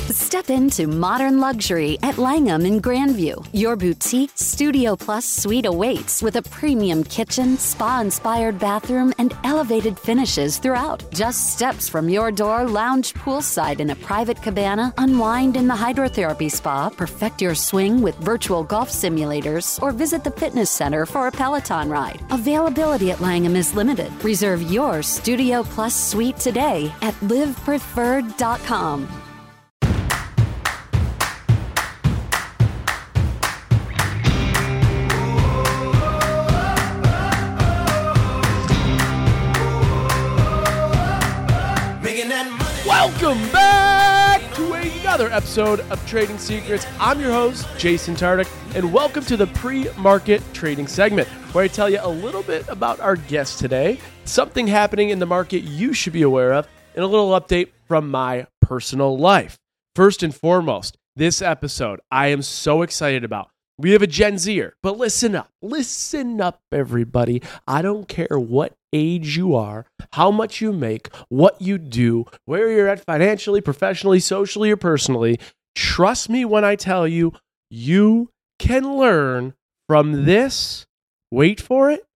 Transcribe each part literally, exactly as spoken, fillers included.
Step into modern luxury at Langham in Grandview. Your boutique Studio Plus suite awaits with a premium kitchen, spa-inspired bathroom, and elevated finishes throughout. Just steps from your door, lounge poolside in a private cabana, unwind in the hydrotherapy spa, perfect your swing with virtual golf simulators, or visit the fitness center for a Peloton ride. Availability at Langham is limited. Reserve your Studio Plus suite today at live preferred dot com. Welcome back to another episode of Trading Secrets. I'm your host, Jason Tardik, and welcome to the pre-market trading segment, where I tell you a little bit about our guest today, something happening in the market you should be aware of, and a little update from my personal life. First and foremost, this episode I am so excited about. We have a Gen Zer, but listen up. Listen up, everybody. I don't care what age you are, how much you make, what you do, where you're at financially, professionally, socially, or personally. Trust me when I tell you, you can learn from this, wait for it,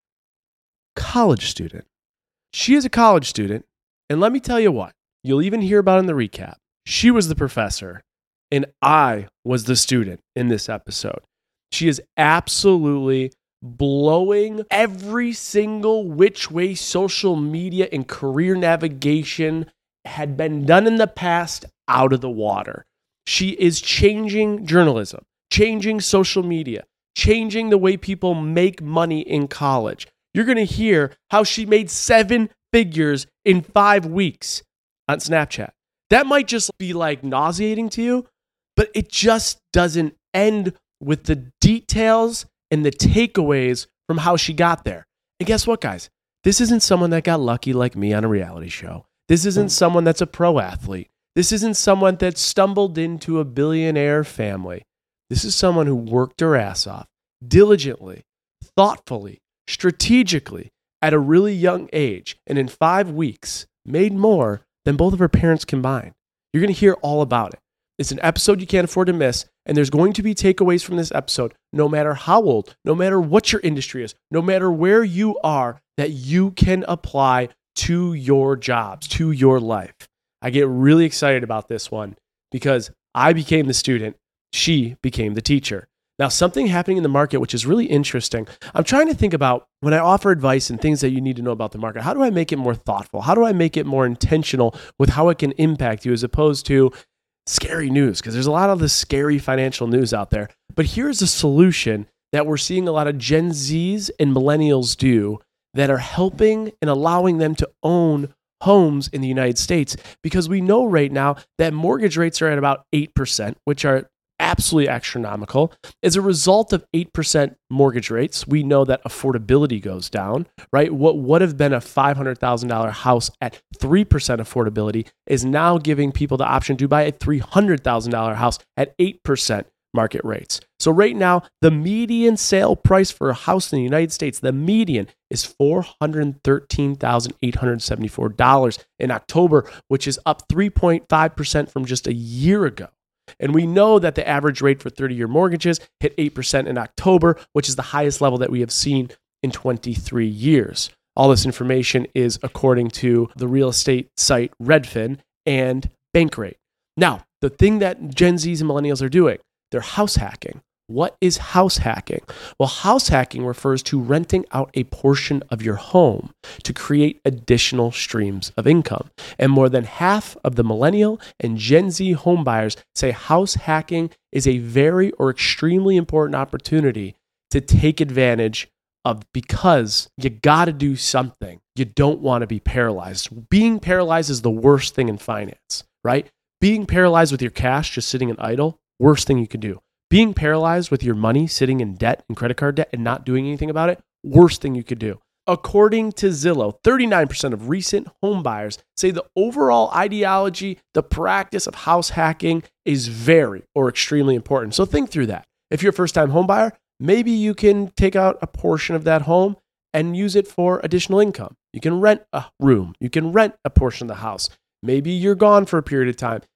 college student. She is a college student, and let me tell you what, you'll even hear about in the recap. She was the professor, and I was the student in this episode. She is absolutely blowing every single which way social media and career navigation had been done in the past out of the water. She is changing journalism, changing social media, changing the way people make money in college. You're going to hear how she made seven figures in five weeks on Snapchat. That might just be like nauseating to you, but it just doesn't end with the details and the takeaways from how she got there. And guess what, guys? This isn't someone that got lucky like me on a reality show. This isn't someone that's a pro athlete. This isn't someone that stumbled into a billionaire family. This is someone who worked her ass off diligently, thoughtfully, strategically at a really young age, and in five weeks made more than both of her parents combined. You're going to hear all about it. It's an episode you can't afford to miss, and there's going to be takeaways from this episode, no matter how old, no matter what your industry is, no matter where you are, that you can apply to your jobs, to your life. I get really excited about this one because I became the student, she became the teacher. Now, something happening in the market, which is really interesting. I'm trying to think about when I offer advice and things that you need to know about the market, how do I make it more thoughtful? How do I make it more intentional with how it can impact you as opposed to scary news, because there's a lot of this scary financial news out there. But here's a solution that we're seeing a lot of Gen Zs and millennials do that are helping and allowing them to own homes in the United States, because we know right now that mortgage rates are at about eight percent, which are absolutely astronomical. As a result of eight percent mortgage rates, we know that affordability goes down, right? What would have been a five hundred thousand dollars house at three percent affordability is now giving people the option to buy a three hundred thousand dollars house at eight percent market rates. So right now, the median sale price for a house in the United States, the median is four hundred thirteen thousand eight hundred seventy-four dollars in October, which is up three point five percent from just a year ago. And we know that the average rate for thirty-year mortgages hit eight percent in October, which is the highest level that we have seen in twenty-three years. All this information is according to the real estate site Redfin and Bankrate. Now, the thing that Gen Zs and millennials are doing, they're house hacking. What is house hacking? Well, house hacking refers to renting out a portion of your home to create additional streams of income. And more than half of the millennial and Gen Z home buyers say house hacking is a very or extremely important opportunity to take advantage of, because you got to do something. You don't want to be paralyzed. Being paralyzed is the worst thing in finance, right? Being paralyzed with your cash just sitting in idle, worst thing you can do. Being paralyzed with your money sitting in debt and credit card debt and not doing anything about it, worst thing you could do. According to Zillow, thirty-nine percent of recent home buyers say the overall ideology, the practice of house hacking is very or extremely important. So think through that. If you're a first-time home buyer, maybe you can take out a portion of that home and use it for additional income. You can rent a room. You can rent a portion of the house. Maybe you're gone for a period of time.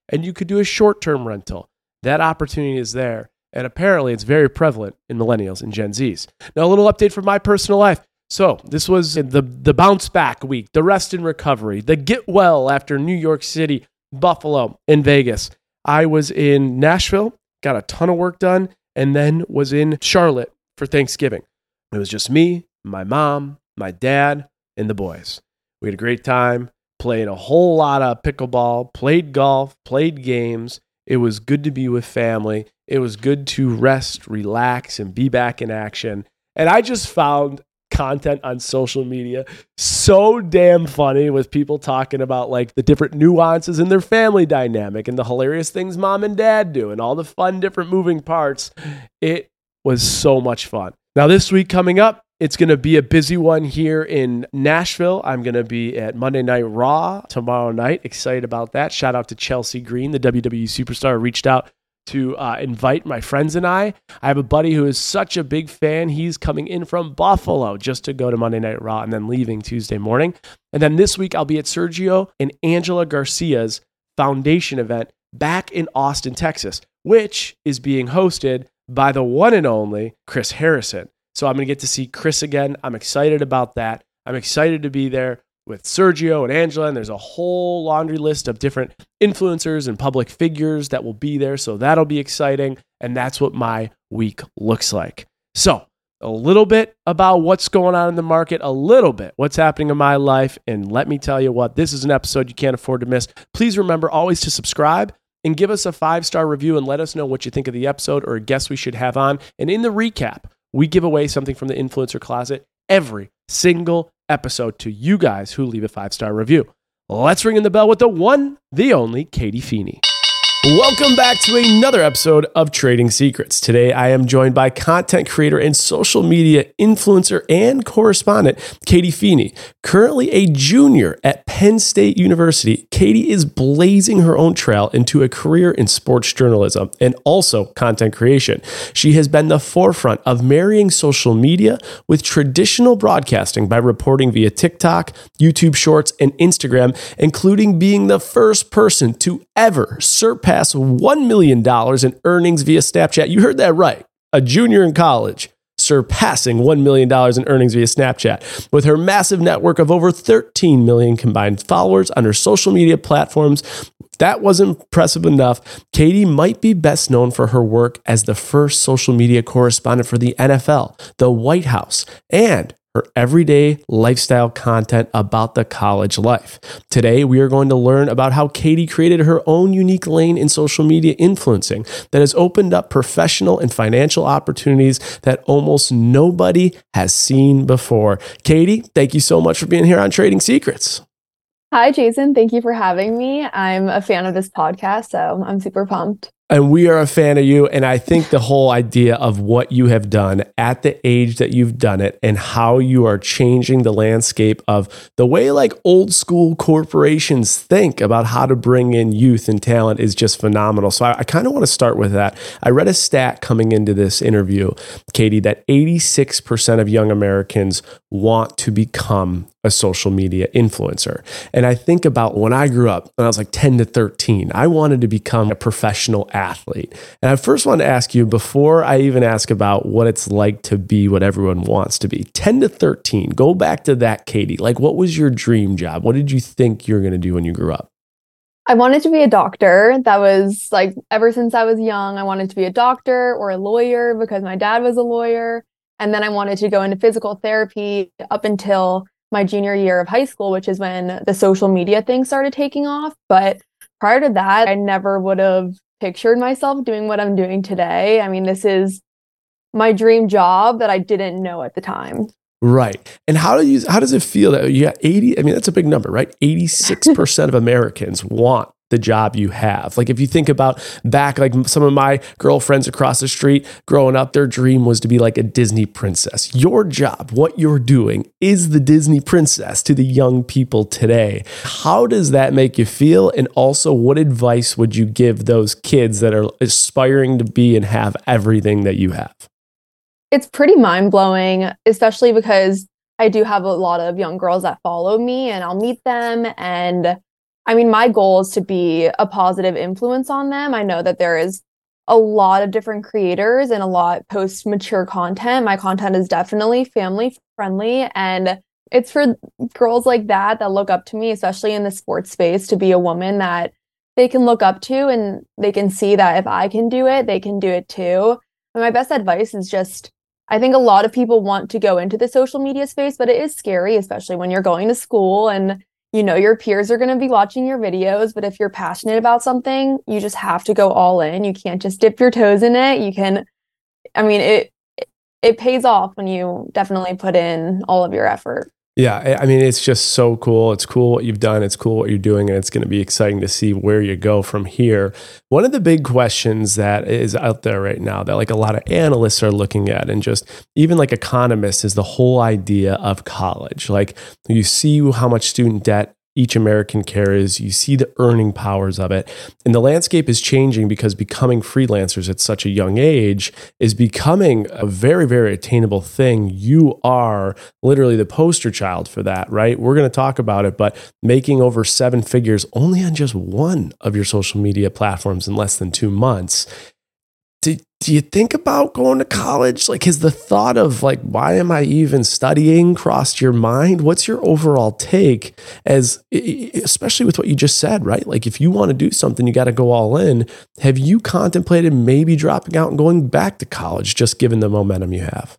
and you could do a short-term rental. That opportunity is there. And apparently it's very prevalent in millennials and Gen Zs. Now, a little update from my personal life. So this was the, the bounce back week, the rest and recovery, the get well after New York City, Buffalo, and Vegas. I was in Nashville, got a ton of work done, and then was in Charlotte for Thanksgiving. It was just me, my mom, my dad, and the boys. We had a great time, played a whole lot of pickleball, played golf, played games. It was good to be with family. It was good to rest, relax, and be back in action. And I just found content on social media so damn funny with people talking about like the different nuances in their family dynamic and the hilarious things mom and dad do and all the fun different moving parts. It was so much fun. Now this week coming up, it's going to be a busy one here in Nashville. I'm going to be at Monday Night Raw tomorrow night. Excited about that. Shout out to Chelsea Green, the W W E superstar, reached out to uh, invite my friends and I. I have a buddy who is such a big fan. He's coming in from Buffalo just to go to Monday Night Raw and then leaving Tuesday morning. And then this week, I'll be at Sergio and Angela Garcia's foundation event back in Austin, Texas, which is being hosted by the one and only Chris Harrison. So I'm going to get to see Chris again. I'm excited about that. I'm excited to be there with Sergio and Angela, and there's a whole laundry list of different influencers and public figures that will be there. So that'll be exciting. And that's what my week looks like. So a little bit about what's going on in the market, a little bit what's happening in my life. And let me tell you what, this is an episode you can't afford to miss. Please remember always to subscribe and give us a five-star review and let us know what you think of the episode or a guest we should have on. And in the recap, we give away something from the Influencer Closet every single episode to you guys who leave a five-star review. Let's ring in the bell with the one, the only Katie Feeney. Welcome back to another episode of Trading Secrets. Today, I am joined by content creator and social media influencer and correspondent, Katie Feeney. Currently a junior at Penn State University, Katie is blazing her own trail into a career in sports journalism and also content creation. She has been the forefront of marrying social media with traditional broadcasting by reporting via TikTok, YouTube Shorts, and Instagram, including being the first person to ever surpass one million dollars in earnings via Snapchat. You heard that right. A junior in college surpassing one million dollars in earnings via Snapchat. With her massive network of over thirteen million combined followers on her social media platforms, if that wasn't impressive enough, Katie might be best known for her work as the first social media correspondent for the N F L, the White House, and her everyday lifestyle content about the college life. Today, we are going to learn about how Katie created her own unique lane in social media influencing that has opened up professional and financial opportunities that almost nobody has seen before. Katie, thank you so much for being here on Trading Secrets. Hi, Jason. Thank you for having me. I'm a fan of this podcast, so I'm super pumped. And we are a fan of you. And I think the whole idea of what you have done at the age that you've done it and how you are changing the landscape of the way like old school corporations think about how to bring in youth and talent is just phenomenal. So I, I kind of want to start with that. I read a stat coming into this interview, Katie, that eighty-six percent of young Americans want to become a social media influencer. And I think about when I grew up, when I was like ten to thirteen, I wanted to become a professional athlete. And I first want to ask you, before I even ask about what it's like to be what everyone wants to be, ten to thirteen, go back to that, Katie. Like, what was your dream job? What did you think you were going to do when you grew up? I wanted to be a doctor. That was like, ever since I was young, I wanted to be a doctor or a lawyer because my dad was a lawyer. And then I wanted to go into physical therapy up until my junior year of high school, which is when the social media thing started taking off. But prior to that, I never would have pictured myself doing what I'm doing today. I mean, this is my dream job that I didn't know at the time. Right. And how do you, how does it feel that you got eighty? I mean, that's a big number, right? eighty-six percent of Americans want the job you have. Like if you think about back, like some of my girlfriends across the street growing up, their dream was to be like a Disney princess. Your job, what you're doing, is the Disney princess to the young people today. How does that make you feel? And also, what advice would you give those kids that are aspiring to be and have everything that you have? It's pretty mind-blowing, especially because I do have a lot of young girls that follow me and I'll meet them and I mean, my goal is to be a positive influence on them. I know that there is a lot of different creators and a lot post mature content. My content is definitely family friendly, and it's for girls like that that look up to me, especially in the sports space, to be a woman that they can look up to and they can see that if I can do it, they can do it too. And my best advice is just, I think a lot of people want to go into the social media space, but it is scary, especially when you're going to school and you know your peers are going to be watching your videos. But if you're passionate about something, you just have to go all in. You can't just dip your toes in it. You can, I mean, it it pays off when you definitely put in all of your effort. Yeah, I mean, it's just so cool. It's cool what you've done. It's cool what you're doing. And it's going to be exciting to see where you go from here. One of the big questions that is out there right now that like a lot of analysts are looking at, and just even like economists, is the whole idea of college. Like, you see how much student debt each American carries, you see the earning powers of it. And the landscape is changing because becoming freelancers at such a young age is becoming a very, very attainable thing. You are literally the poster child for that, right? We're going to talk about it, but making over seven figures only on just one of your social media platforms in less than two months. Do, do you think about going to college? Like, has the thought of like, why am I even studying crossed your mind? What's your overall take, as especially with what you just said, right? Like, if you want to do something, you got to go all in. Have you contemplated maybe dropping out and going back to college, just given the momentum you have?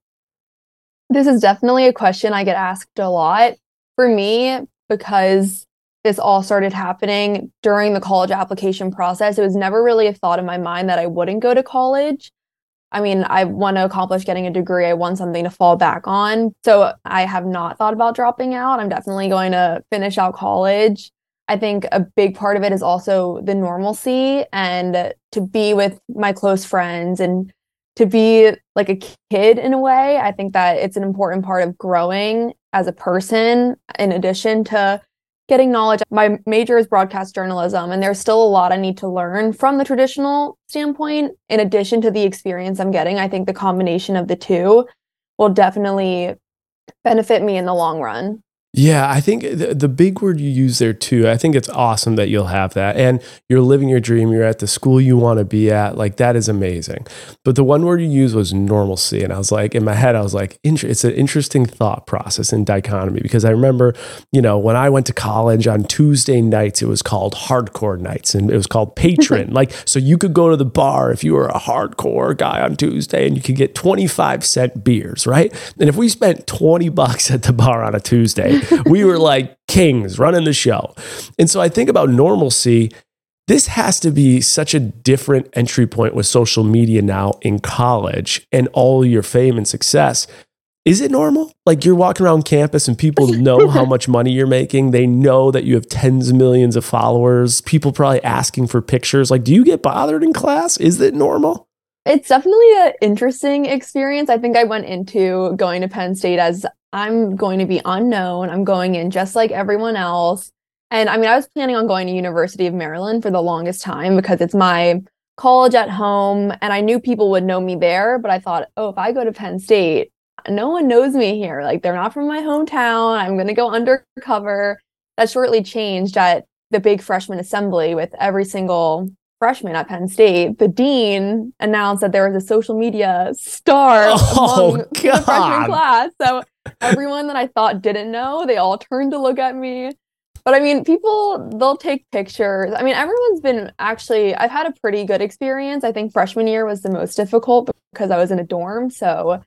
This is definitely a question I get asked a lot. For me, because this all started happening during the college application process, it was never really a thought in my mind that I wouldn't go to college. I mean, I want to accomplish getting a degree. I want something to fall back on. So I have not thought about dropping out. I'm definitely going to finish out college. I think a big part of it is also the normalcy and to be with my close friends and to be like a kid in a way. I think that it's an important part of growing as a person, in addition to getting knowledge. My major is broadcast journalism, and there's still a lot I need to learn from the traditional standpoint. In addition to the experience I'm getting, I think the combination of the two will definitely benefit me in the long run. Yeah, I think the, the big word you use there too, I think it's awesome that you'll have that. And you're living your dream. You're at the school you want to be at. Like, that is amazing. But the one word you used was normalcy. And I was like, in my head, I was like, it's an interesting thought process in dichotomy. Because I remember, you know, when I went to college on Tuesday nights, it was called hardcore nights, and it was called patron. Like, so you could go to the bar if you were a hardcore guy on Tuesday, and you could get twenty-five cent beers, right? And if we spent twenty bucks at the bar on a Tuesday, we were like kings running the show. And so I think about normalcy. This has to be such a different entry point with social media now in college and all your fame and success. Is it normal? Like, you're walking around campus and people know how much money you're making. They know that you have tens of millions of followers. People probably asking for pictures. Like, do you get bothered in class? Is it normal? It's definitely an interesting experience. I think I went into going to Penn State as I'm going to be unknown. I'm going in just like everyone else. And I mean, I was planning on going to University of Maryland for the longest time because it's my college at home. And I knew people would know me there. But I thought, oh, if I go to Penn State, no one knows me here. Like, they're not from my hometown. I'm going to go undercover. That shortly changed at the big freshman assembly with every single freshman at Penn State. The dean announced that there was a social media star oh, among God. the freshman class. So everyone that I thought didn't know, they all turned to look at me. But I mean, people, they'll take pictures. I mean, everyone's been actually, I've had a pretty good experience. I think freshman year was the most difficult because I was in a dorm. So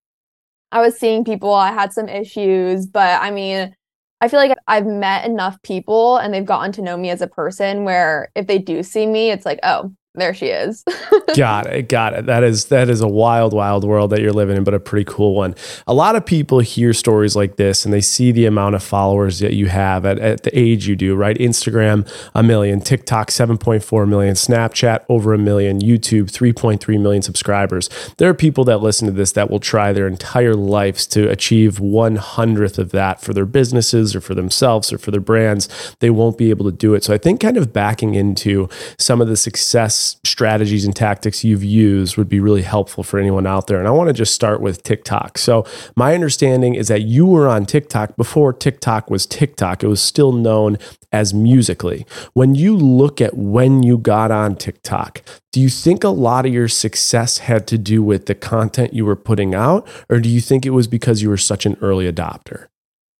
I was seeing people, I had some issues, but I mean, I feel like I've met enough people and they've gotten to know me as a person where if they do see me, it's like, oh, there she is. Got it. Got it. That is, that is a wild, wild world that you're living in, but a pretty cool one. A lot of people hear stories like this and they see the amount of followers that you have at, at the age you do, right? Instagram, a million, TikTok, seven point four million, Snapchat, over a million, YouTube, three point three million subscribers. There are people that listen to this that will try their entire lives to achieve one hundredth of that for their businesses or for themselves or for their brands. They won't be able to do it. So I think kind of backing into some of the success s- strategies and tactics you've used would be really helpful for anyone out there. And I want to just start with TikTok. So my understanding is that you were on TikTok before TikTok was TikTok. It was still known as Musical.ly. When you look at when you got on TikTok, do you think a lot of your success had to do with the content you were putting out, or do you think it was because you were such an early adopter?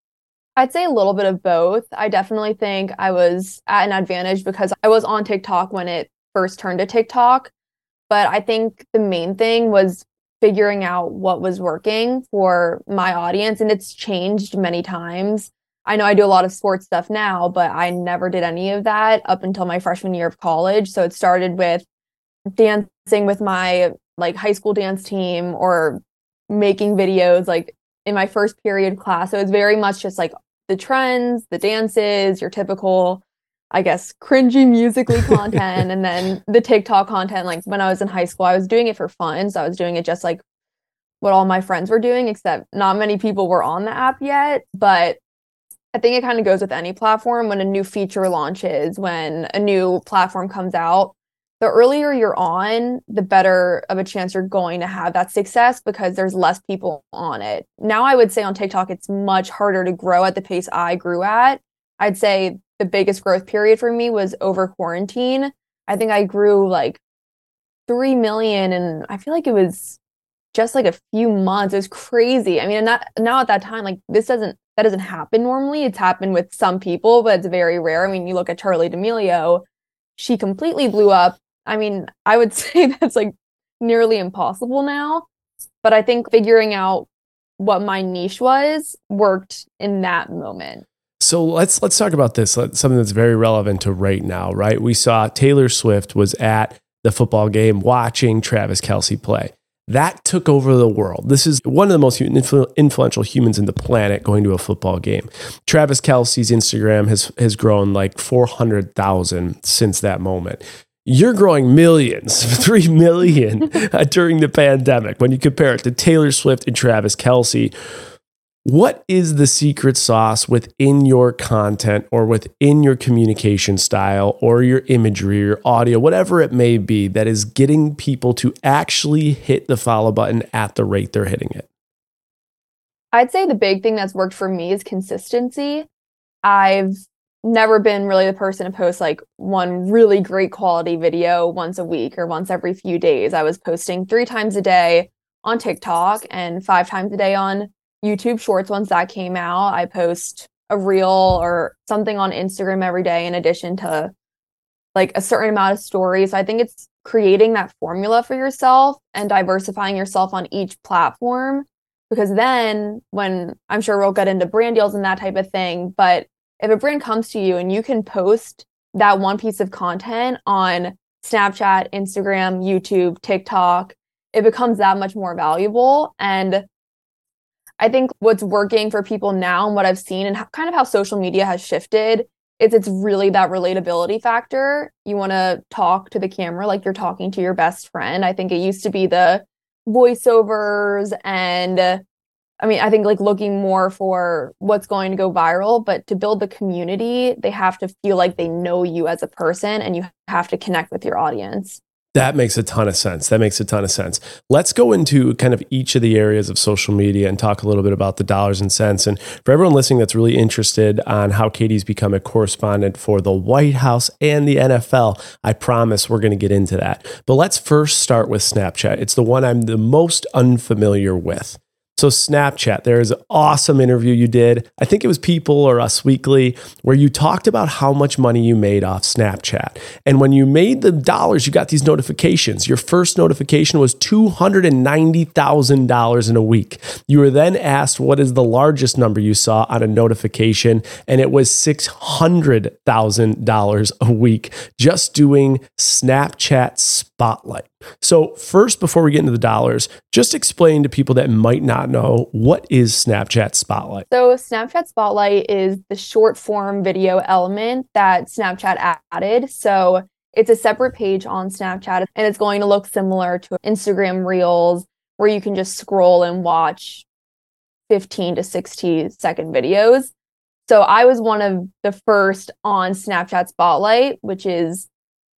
I'd say a little bit of both. I definitely think I was at an advantage because I was on TikTok when it first turned to TikTok. But I think the main thing was figuring out what was working for my audience. And it's changed many times. I know I do a lot of sports stuff now, but I never did any of that up until my freshman year of college. So it started with dancing with my like high school dance team or making videos like in my first period class. So it's very much just like the trends, the dances, your typical, I guess, cringy Musical.ly content. And then the TikTok content, like when I was in high school, I was doing it for fun. So I was doing it just like what all my friends were doing, except not many people were on the app yet. But I think it kind of goes with any platform. When a new feature launches, when a new platform comes out, the earlier you're on, the better of a chance you're going to have that success because there's less people on it. Now, I would say on TikTok, it's much harder to grow at the pace I grew at. I'd say the biggest growth period for me was over quarantine. I think I grew like three million, and I feel like it was just like a few months. It was crazy. I mean, not, now at that time, like this doesn't, that doesn't happen normally. It's happened with some people, but it's very rare. I mean, you look at Charli D'Amelio, she completely blew up. I mean, I would say that's like nearly impossible now, but I think figuring out what my niche was worked in that moment. So let's let's talk about this, something that's very relevant to right now, right? We saw Taylor Swift was at the football game watching Travis Kelce play. That took over the world. This is one of the most influ- influential humans in the planet going to a football game. Travis Kelce's Instagram has has grown like four hundred thousand since that moment. You're growing millions, three million uh, during the pandemic. When you compare it to Taylor Swift and Travis Kelce, what is the secret sauce within your content or within your communication style or your imagery or audio, whatever it may be, that is getting people to actually hit the follow button at the rate they're hitting it? I'd say the big thing that's worked for me is consistency. I've never been really the person to post like one really great quality video once a week or once every few days. I was posting three times a day on TikTok and five times a day on YouTube Shorts. Once that came out, I post a reel or something on Instagram every day in addition to like a certain amount of stories. So I think it's creating that formula for yourself and diversifying yourself on each platform, because then when I'm sure we'll get into brand deals and that type of thing, but if a brand comes to you and you can post that one piece of content on Snapchat, Instagram, YouTube, TikTok, it becomes that much more valuable. And I think what's working for people now and what I've seen and how, kind of how social media has shifted is it's really that relatability factor. You want to talk to the camera like you're talking to your best friend. I think it used to be the voiceovers and uh, I mean, I think like looking more for what's going to go viral, but to build the community, they have to feel like they know you as a person and you have to connect with your audience. That makes a ton of sense. That makes a ton of sense. Let's go into kind of each of the areas of social media and talk a little bit about the dollars and cents. And for everyone listening that's really interested on how Katie's become a correspondent for the White House and the N F L, I promise we're going to get into that. But let's first start with Snapchat. It's the one I'm the most unfamiliar with. So Snapchat, there's an awesome interview you did. I think it was People or Us Weekly, where you talked about how much money you made off Snapchat. And when you made the dollars, you got these notifications. Your first notification was two hundred ninety thousand dollars in a week. You were then asked what is the largest number you saw on a notification, and it was six hundred thousand dollars a week just doing Snapchat Spotlight. So first, before we get into the dollars, just explain to people that might not know, what is Snapchat Spotlight? So Snapchat Spotlight is the short form video element that Snapchat added. So it's a separate page on Snapchat and it's going to look similar to Instagram Reels, where you can just scroll and watch fifteen to sixty second videos. So I was one of the first on Snapchat Spotlight, which is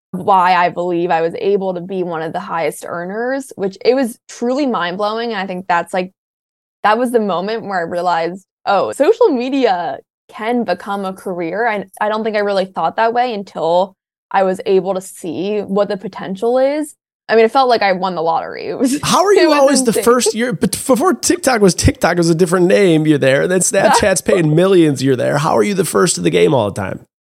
why I believe I was able to be one of the highest earners, which it was truly mind-blowing. And I think that's like, that was the moment where I realized, oh, social media can become a career. I, I don't think I really thought that way until I was able to see what the potential is. I mean, it felt like I won the lottery. It was, How are you always insane. The first year? But before TikTok was TikTok was a different name. You're there. Then Snapchat's paying millions. You're there. How are you the first of the game all the time?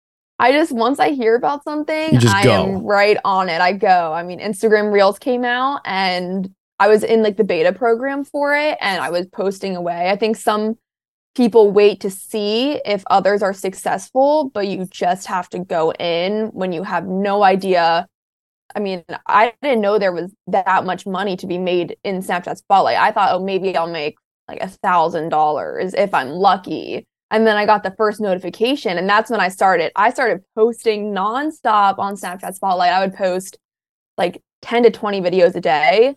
I just, once I hear about something, I go. am right on it. I go. I mean, Instagram Reels came out and I was in like the beta program for it and I was posting away. I think some people wait to see if others are successful, but you just have to go in when you have no idea. I mean, I didn't know there was that much money to be made in Snapchat Spotlight. I thought, oh, maybe I'll make like a thousand dollars if I'm lucky. And then I got the first notification and that's when I started. I started posting nonstop on Snapchat Spotlight. I would post like ten to twenty videos a day.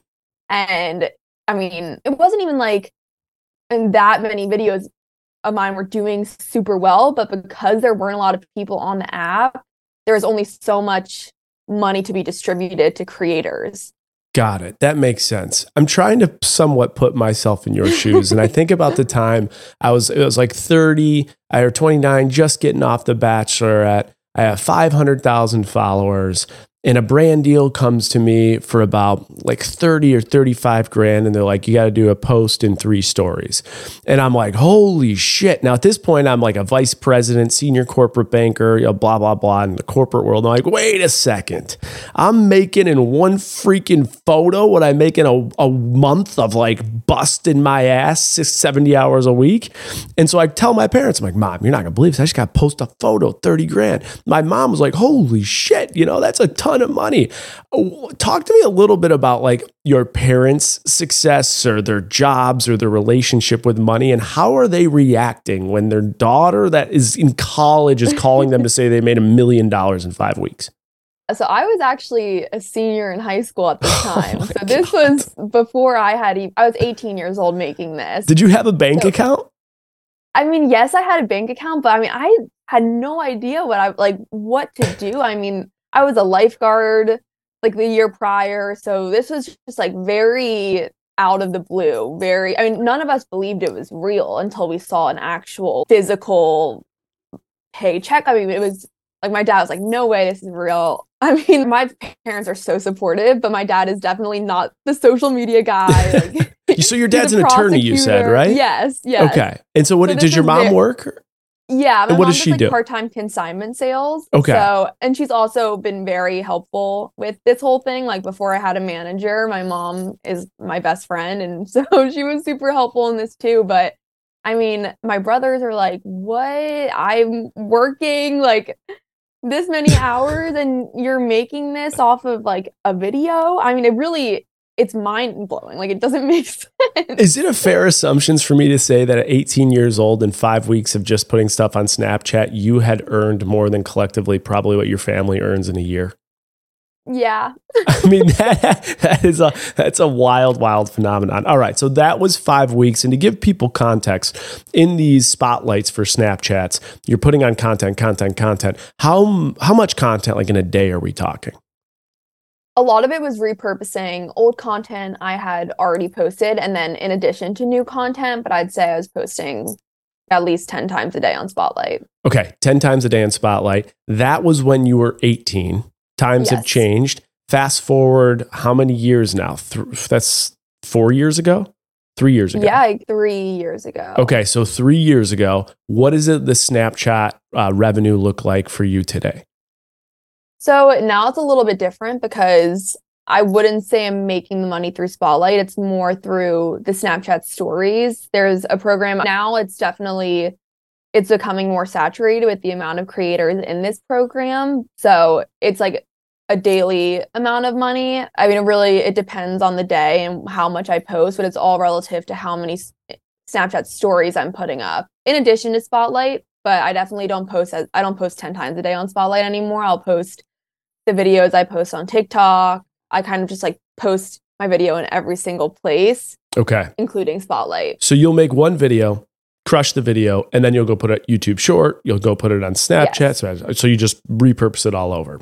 And I mean, it wasn't even like and that many videos of mine were doing super well, but because there weren't a lot of people on the app, there was only so much money to be distributed to creators. Got it. That makes sense. I'm trying to somewhat put myself in your shoes. And I think about the time I was, it was like thirty or twenty-nine, just getting off The Bachelorette. I have five hundred thousand followers and a brand deal comes to me for about like thirty or thirty-five grand. And they're like, you got to do a post in three stories. And I'm like, holy shit. Now at this point, I'm like a vice president, senior corporate banker, you know, blah, blah, blah in the corporate world. And I'm like, wait a second. I'm making in one freaking photo what I make in a, a month of like busting my ass six, seventy hours a week. And so I tell my parents, I'm like, Mom, you're not gonna believe this. I just got to post a photo, thirty grand. My mom was like, holy shit, you know, that's a ton of money. Talk to me a little bit about like your parents' success or their jobs or their relationship with money and how are they reacting when their daughter that is in college is calling them to say they made a million dollars in five weeks? So I was actually a senior in high school at this time. Oh so this God. was before I had, e- I was eighteen years old making this. Did you have a bank so, account? I mean, yes, I had a bank account, but I mean, I had no idea what I like, what to do. I mean, I was a lifeguard like the year prior. So this was just like very out of the blue. Very, I mean, none of us believed it was real until we saw an actual physical paycheck. I mean, it was like my dad was like, no way, this is real. I mean, my parents are so supportive, but my dad is definitely not the social media guy. Like, so your dad's an attorney, you said, right? Yes, yes. Okay. And so what so did, did your mom very- work? Yeah, my and what mom does she does, like, do? part-time consignment sales. Okay. So, and she's also been very helpful with this whole thing. Like before I had a manager, my mom is my best friend. And so she was super helpful in this too. But I mean, my brothers are like, what? I'm working like this many hours and you're making this off of like a video. I mean, it really, it's mind blowing. Like it doesn't make sense. Is it a fair assumption for me to say that at eighteen years old and five weeks of just putting stuff on Snapchat, you had earned more than collectively probably what your family earns in a year? Yeah. I mean, that, that is a, that's a wild, wild phenomenon. All right. So that was five weeks. And to give people context, in these spotlights for Snapchats, you're putting on content, content, content. How, how much content, like in a day, are we talking? A lot of it was repurposing old content I had already posted. And then in addition to new content, but I'd say I was posting at least ten times a day on Spotlight. Okay. ten times a day on Spotlight. That was when you were eighteen. Times Yes. have changed. Fast forward, how many years now? Th- that's four years ago? Three years ago? Yeah, like three years ago. Okay, so three years ago, what does it, the Snapchat uh, revenue look like for you today? So now it's a little bit different because I wouldn't say I'm making the money through Spotlight. It's more through the Snapchat stories. There's a program now. It's definitely, it's becoming more saturated with the amount of creators in this program. So it's like a daily amount of money. I mean, it really, it depends on the day and how much I post, but it's all relative to how many Snapchat stories I'm putting up in addition to Spotlight. But I definitely don't post as, I don't post ten times a day on Spotlight anymore. I'll post the videos I post on TikTok. I kind of just like post my video in every single place. Okay. Including Spotlight. So you'll make one video, crush the video, and then you'll go put it YouTube short. You'll go put it on Snapchat. Yes. So, so you just repurpose it all over.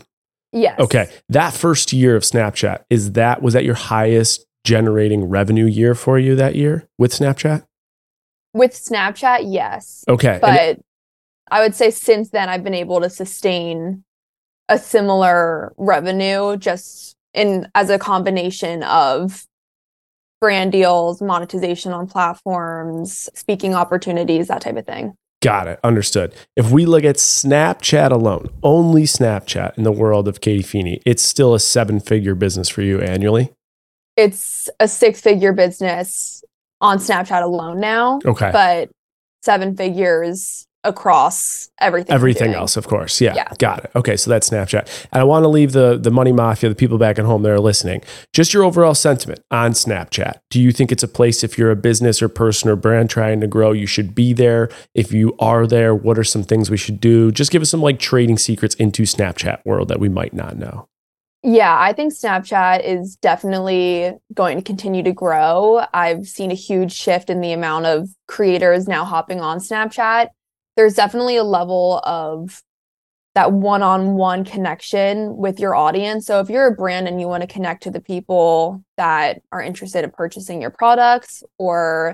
Yes. Okay. That first year of Snapchat, is that, was that your highest generating revenue year for you that year with Snapchat? With Snapchat, yes. Okay. But And I would say since then, I've been able to sustain a similar revenue just in as a combination of brand deals, monetization on platforms, speaking opportunities, that type of thing. got it. Understood. If we look at Snapchat alone, only Snapchat in the world of Katie Feeney, it's still a seven figure business for you annually. It's a six figure business on Snapchat alone now. Okay. But seven figures across everything. I'm Everything doing. else, of course. Yeah, Yeah. got it. Okay, so that's Snapchat. And I want to leave the the money mafia, the people back at home that are listening, just your overall sentiment on Snapchat. Do you think it's a place, if you're a business or person or brand trying to grow, you should be there? If you are there, what are some things we should do? Just give us some like trading secrets into Snapchat world that we might not know. Yeah, I think Snapchat is definitely going to continue to grow. I've seen a huge shift in the amount of creators now hopping on Snapchat. There's definitely a level of that one-on-one connection with your audience. So if you're a brand and you want to connect to the people that are interested in purchasing your products or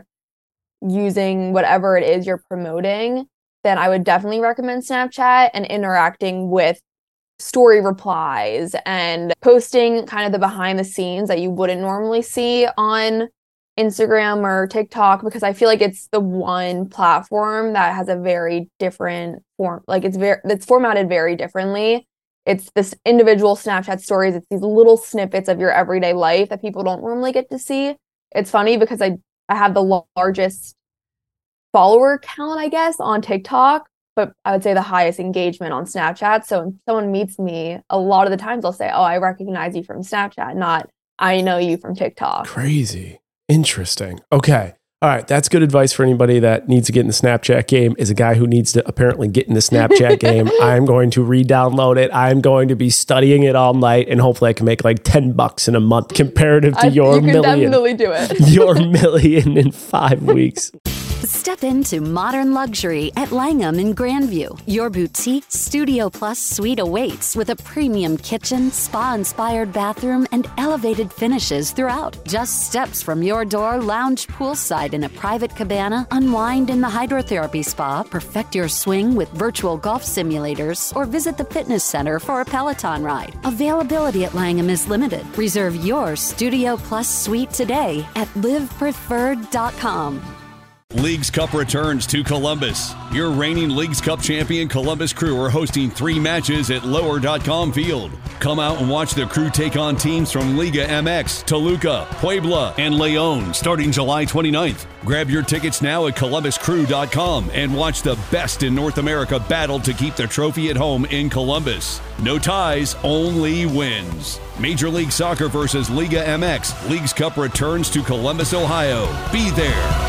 using whatever it is you're promoting, then I would definitely recommend Snapchat and interacting with story replies and posting kind of the behind the scenes that you wouldn't normally see on Instagram or TikTok, because I feel like it's the one platform that has a very different form. Like it's very, it's formatted very differently. It's this individual Snapchat stories. It's these little snippets of your everyday life that people don't normally get to see. It's funny because I, I have the largest follower count, I guess, on TikTok, but I would say the highest engagement on Snapchat. So when someone meets me, a lot of the times they'll say, oh, I recognize you from Snapchat, not I know you from TikTok. Crazy. Interesting. Okay. All right. That's good advice for anybody that needs to get in the Snapchat game. Is a guy who needs to apparently get in the Snapchat game. I'm going to re-download it. I'm going to be studying it all night, and hopefully I can make like ten bucks in a month comparative to I, your you can million. definitely do it. Your million in five weeks. Step into modern luxury at Langham in Grandview. Your boutique Studio Plus suite awaits with a premium kitchen, spa-inspired bathroom, and elevated finishes throughout. Just steps from your door, lounge poolside in a private cabana, unwind in the hydrotherapy spa, perfect your swing with virtual golf simulators, or visit the fitness center for a Peloton ride. Availability at Langham is limited. Reserve your Studio Plus suite today at live preferred dot com. Leagues Cup returns to Columbus. Your reigning Leagues Cup champion Columbus Crew are hosting three matches at lower dot com field. Come out and watch the Crew take on teams from Liga M X, Toluca, Puebla, and Leon starting July twenty-ninth. Grab your tickets now at columbus crew dot com and watch the best in North America battle to keep the trophy at home in Columbus. No ties, only wins. Major League Soccer versus Liga M X. Leagues Cup returns to Columbus, Ohio. Be there.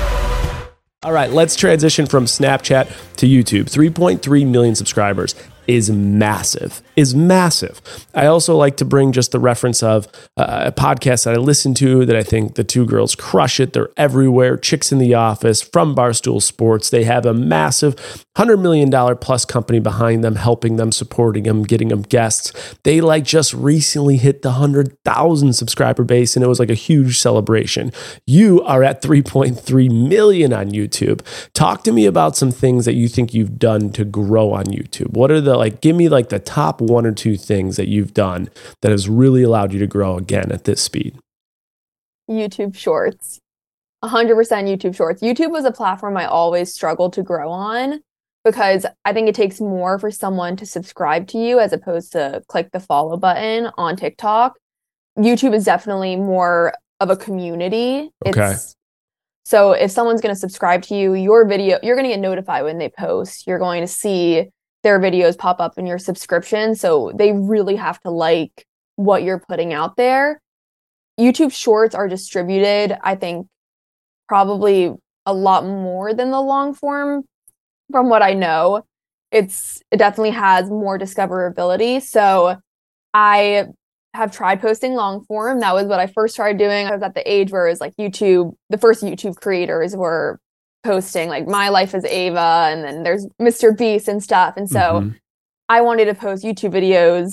All right, let's transition from Snapchat to YouTube. three point three million subscribers is massive, is massive. I also like to bring just the reference of uh, a podcast that I listen to that I think the two girls crush it. They're everywhere. Chicks in the Office from Barstool Sports. They have a massive one hundred million dollars plus company behind them, helping them, supporting them, getting them guests. They like just recently hit the one hundred thousand subscriber base, and it was like a huge celebration. You are at three point three million on YouTube. Talk to me about some things that you think you've done to grow on YouTube. What are the like, give me like the top one or two things that you've done that has really allowed you to grow again at this speed. YouTube Shorts. one hundred percent YouTube Shorts. YouTube was a platform I always struggled to grow on because I think it takes more for someone to subscribe to you as opposed to click the follow button on TikTok. YouTube is definitely more of a community. Okay. It's, so if someone's going to subscribe to you, your video, you're going to get notified when they post. You're going to see their videos pop up in your subscription. So they really have to like what you're putting out there. YouTube Shorts are distributed, I think, probably a lot more than the long form. From what I know, it's it definitely has more discoverability. So I have tried posting long form. That was what I first started doing. I was at the age where it was like YouTube, the first YouTube creators were posting like My Life as Ava, and then there's Mister Beast and stuff. And so mm-hmm. I wanted to post YouTube videos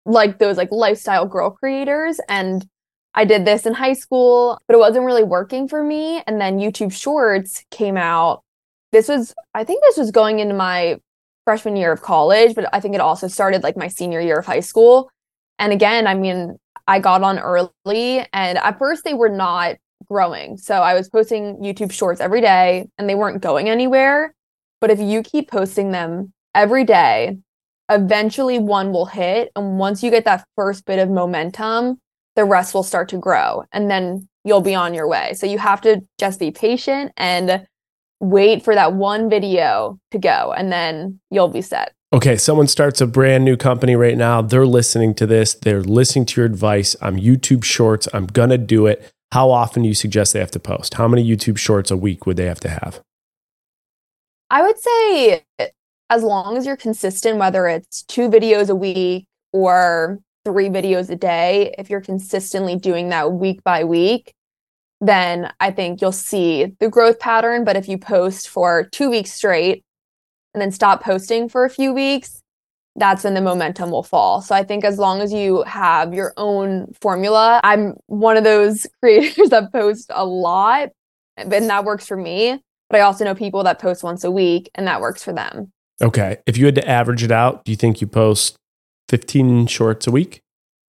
like those like lifestyle girl creators. And I did this in high school, but it wasn't really working for me. And then YouTube Shorts came out. This was, I think this was going into my freshman year of college, but I think it also started like my senior year of high school. And again, I mean, I got on early, and at first they were not growing. So I was posting YouTube Shorts every day and they weren't going anywhere. But if you keep posting them every day, eventually one will hit. And once you get that first bit of momentum, the rest will start to grow, and then you'll be on your way. So you have to just be patient and wait for that one video to go, and then you'll be set. Okay, someone starts a brand new company right now. They're listening to this. They're listening to your advice. I'm YouTube Shorts. I'm going to do it. How often do you suggest they have to post? How many YouTube Shorts a week would they have to have? I would say as long as you're consistent, whether it's two videos a week or three videos a day, if you're consistently doing that week by week, then I think you'll see the growth pattern. But if you post for two weeks straight and then stop posting for a few weeks, that's when the momentum will fall. So I think as long as you have your own formula, I'm one of those creators that post a lot, and that works for me. But I also know people that post once a week, and that works for them. Okay. If you had to average it out, do you think you post fifteen shorts a week?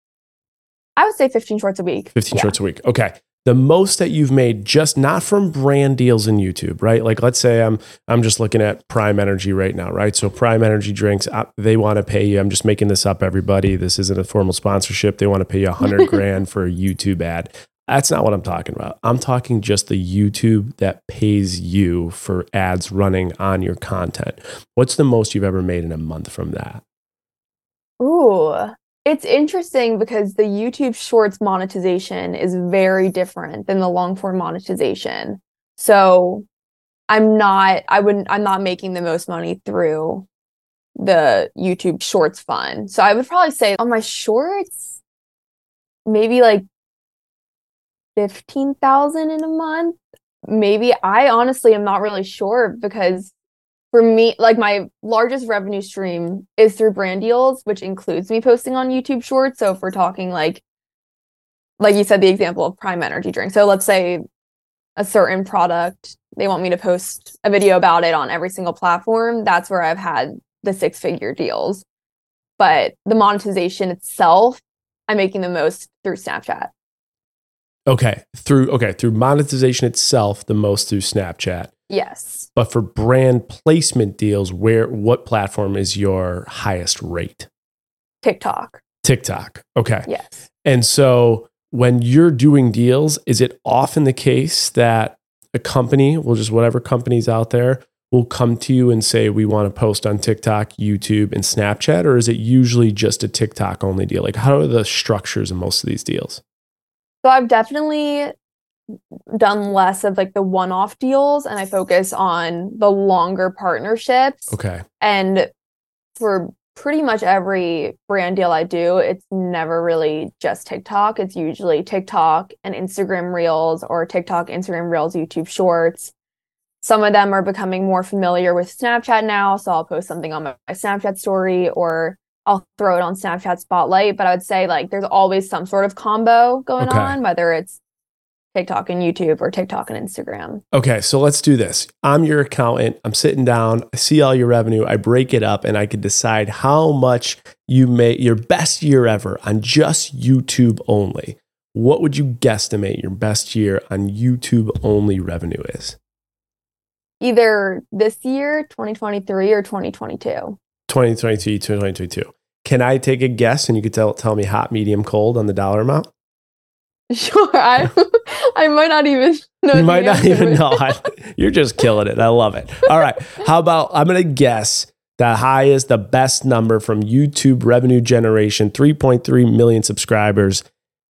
I would say fifteen shorts a week. fifteen yeah. shorts a week. Okay. The most that you've made, just not from brand deals in YouTube, right? Like, let's say I'm I'm just looking at Prime Energy right now, right? So Prime Energy drinks, they want to pay you. I'm just making this up, everybody. This isn't a formal sponsorship. They want to pay you a hundred grand for a YouTube ad. That's not what I'm talking about. I'm talking just the YouTube that pays you for ads running on your content. What's the most you've ever made in a month from that? Ooh. It's interesting because the YouTube Shorts monetization is very different than the long form monetization. So I'm not, I wouldn't, I'm not making the most money through the YouTube Shorts fund. So I would probably say on my shorts, maybe like fifteen thousand in a month. Maybe. I honestly am not really sure because for me, like my largest revenue stream is through brand deals, which includes me posting on YouTube Shorts. So if we're talking like, like you said, the example of Prime Energy drink. So let's say a certain product, they want me to post a video about it on every single platform. That's where I've had the six figure deals. But the monetization itself, I'm making the most through Snapchat. Okay. Through, okay. Through monetization itself, the most through Snapchat. Yes. But for brand placement deals, where what platform is your highest rate? TikTok. TikTok. Okay. Yes. And so when you're doing deals, is it often the case that a company, well, just whatever company's out there, will come to you and say, we want to post on TikTok, YouTube, and Snapchat? Or is it usually just a TikTok only deal? Like, how are the structures in most of these deals? So I've definitely done less of like the one-off deals, and I focus on the longer partnerships. Okay. And for pretty much every brand deal I do, it's never really just TikTok. It's usually TikTok and Instagram Reels, or TikTok, Instagram Reels, YouTube Shorts. Some of them are becoming more familiar with Snapchat now, so I'll post something on my Snapchat story, or I'll throw it on Snapchat Spotlight. But I would say like there's always some sort of combo going Okay. on, whether it's TikTok and YouTube or TikTok and Instagram. Okay, so let's do this. I'm your accountant. I'm sitting down. I see all your revenue. I break it up, and I can decide how much you made your best year ever on just YouTube only. What would you guesstimate your best year on YouTube only revenue is? Either this year, twenty twenty-three, or twenty twenty-two. twenty twenty-two, twenty twenty-two. Can I take a guess and you could tell tell me hot, medium, cold on the dollar amount? Sure. I I might not even know. You might not even know. I, you're just killing it. I love it. All right. How about, I'm going to guess the highest, the best number from YouTube revenue generation, three point three million subscribers,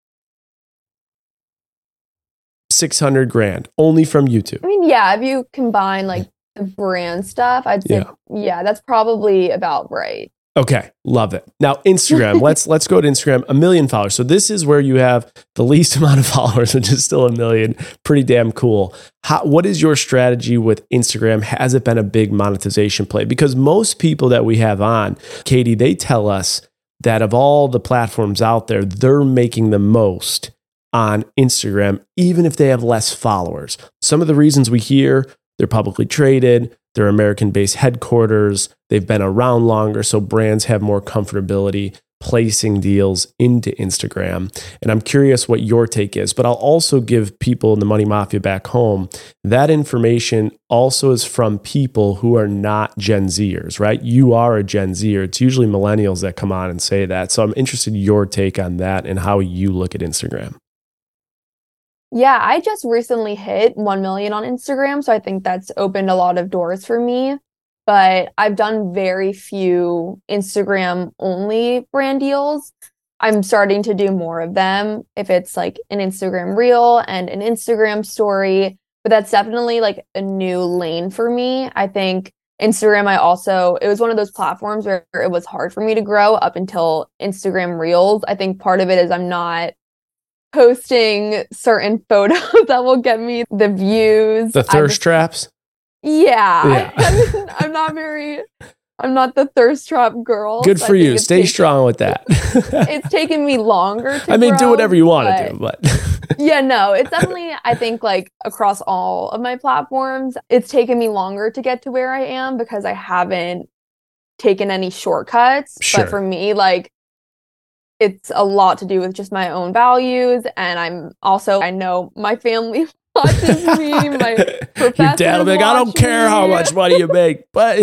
six hundred grand only from YouTube. I mean, yeah, if you combine like the brand stuff, I'd say, Yeah. yeah, that's probably about right. Okay, love it. Now Instagram, let's let's go to Instagram. A million followers. So this is where you have the least amount of followers, which is still a million. Pretty damn cool. How, what is your strategy with Instagram? Has it been a big monetization play? Because most people that we have on, Katie, they tell us that of all the platforms out there, they're making the most on Instagram, even if they have less followers. Some of the reasons we hear, they're publicly traded, they're American-based headquarters, they've been around longer, so brands have more comfortability placing deals into Instagram. And I'm curious what your take is, but I'll also give people in the Money Mafia back home, that information also is from people who are not Gen Zers, right? You are a Gen Zer. It's usually millennials that come on and say that. So I'm interested in your take on that and how you look at Instagram. Yeah, I just recently hit one million on Instagram, so I think that's opened a lot of doors for me. But I've done very few Instagram only brand deals. I'm starting to do more of them if it's like an Instagram reel and an Instagram story, but that's definitely like a new lane for me. I think Instagram, I also, it was one of those platforms where it was hard for me to grow up until Instagram reels. I think part of it is I'm not posting certain photos that will get me the views. The thirst just, traps? Yeah. yeah. I, I'm not very, I'm not the thirst trap girl. Good for you. Stay taken, strong with that. It's taken me longer to I mean, grow, do whatever you want to do, but. Yeah, no, it's definitely, I think like across all of my platforms, it's taken me longer to get to where I am because I haven't taken any shortcuts. Sure. But for me, like, it's a lot to do with just my own values. And I'm also, I know my family watches me, my professors Your dad will be like, I don't care me. how much money you make, but.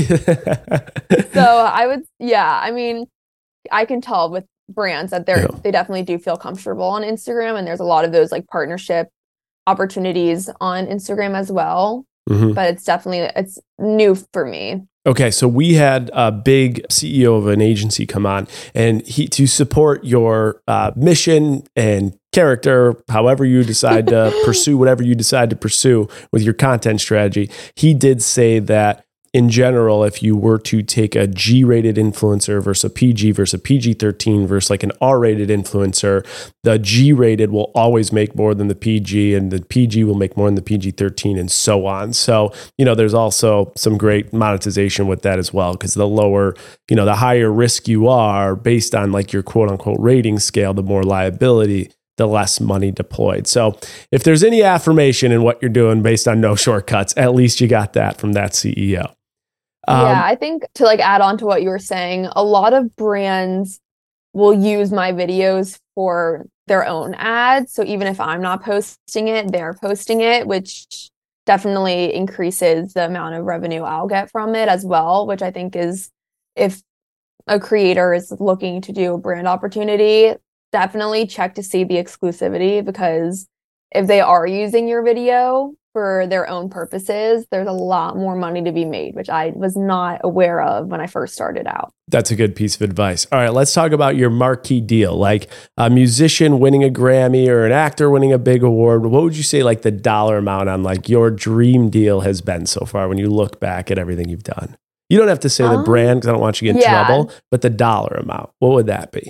So I would, yeah, I mean, I can tell with brands that they're, yeah. they definitely do feel comfortable on Instagram. And there's a lot of those like partnership opportunities on Instagram as well. Mm-hmm. But it's definitely, it's new for me. Okay, so we had a big C E O of an agency come on, and he to support your uh, mission and character, however you decide to pursue whatever you decide to pursue with your content strategy. He did say that in general, if you were to take a G-rated influencer versus a P G versus a P G thirteen versus like an R-rated influencer, the G-rated will always make more than the P G, and the P G will make more than the P G thirteen, and so on. So, you know, there's also some great monetization with that as well, because the lower, you know, the higher risk you are based on like your quote unquote rating scale, the more liability, the less money deployed. So if there's any affirmation in what you're doing based on no shortcuts, at least you got that from that C E O. Um, yeah, I think to like add on to what you were saying, a lot of brands will use my videos for their own ads. So even if I'm not posting it, they're posting it, which definitely increases the amount of revenue I'll get from it as well, which I think is, if a creator is looking to do a brand opportunity, definitely check to see the exclusivity, because if they are using your video for their own purposes, there's a lot more money to be made, which I was not aware of when I first started out. That's a good piece of advice. All right, let's talk about your marquee deal, like a musician winning a Grammy or an actor winning a big award. What would you say like the dollar amount on like your dream deal has been so far when you look back at everything you've done? You don't have to say um, the brand because I don't want you to get in yeah. trouble, but the dollar amount, what would that be?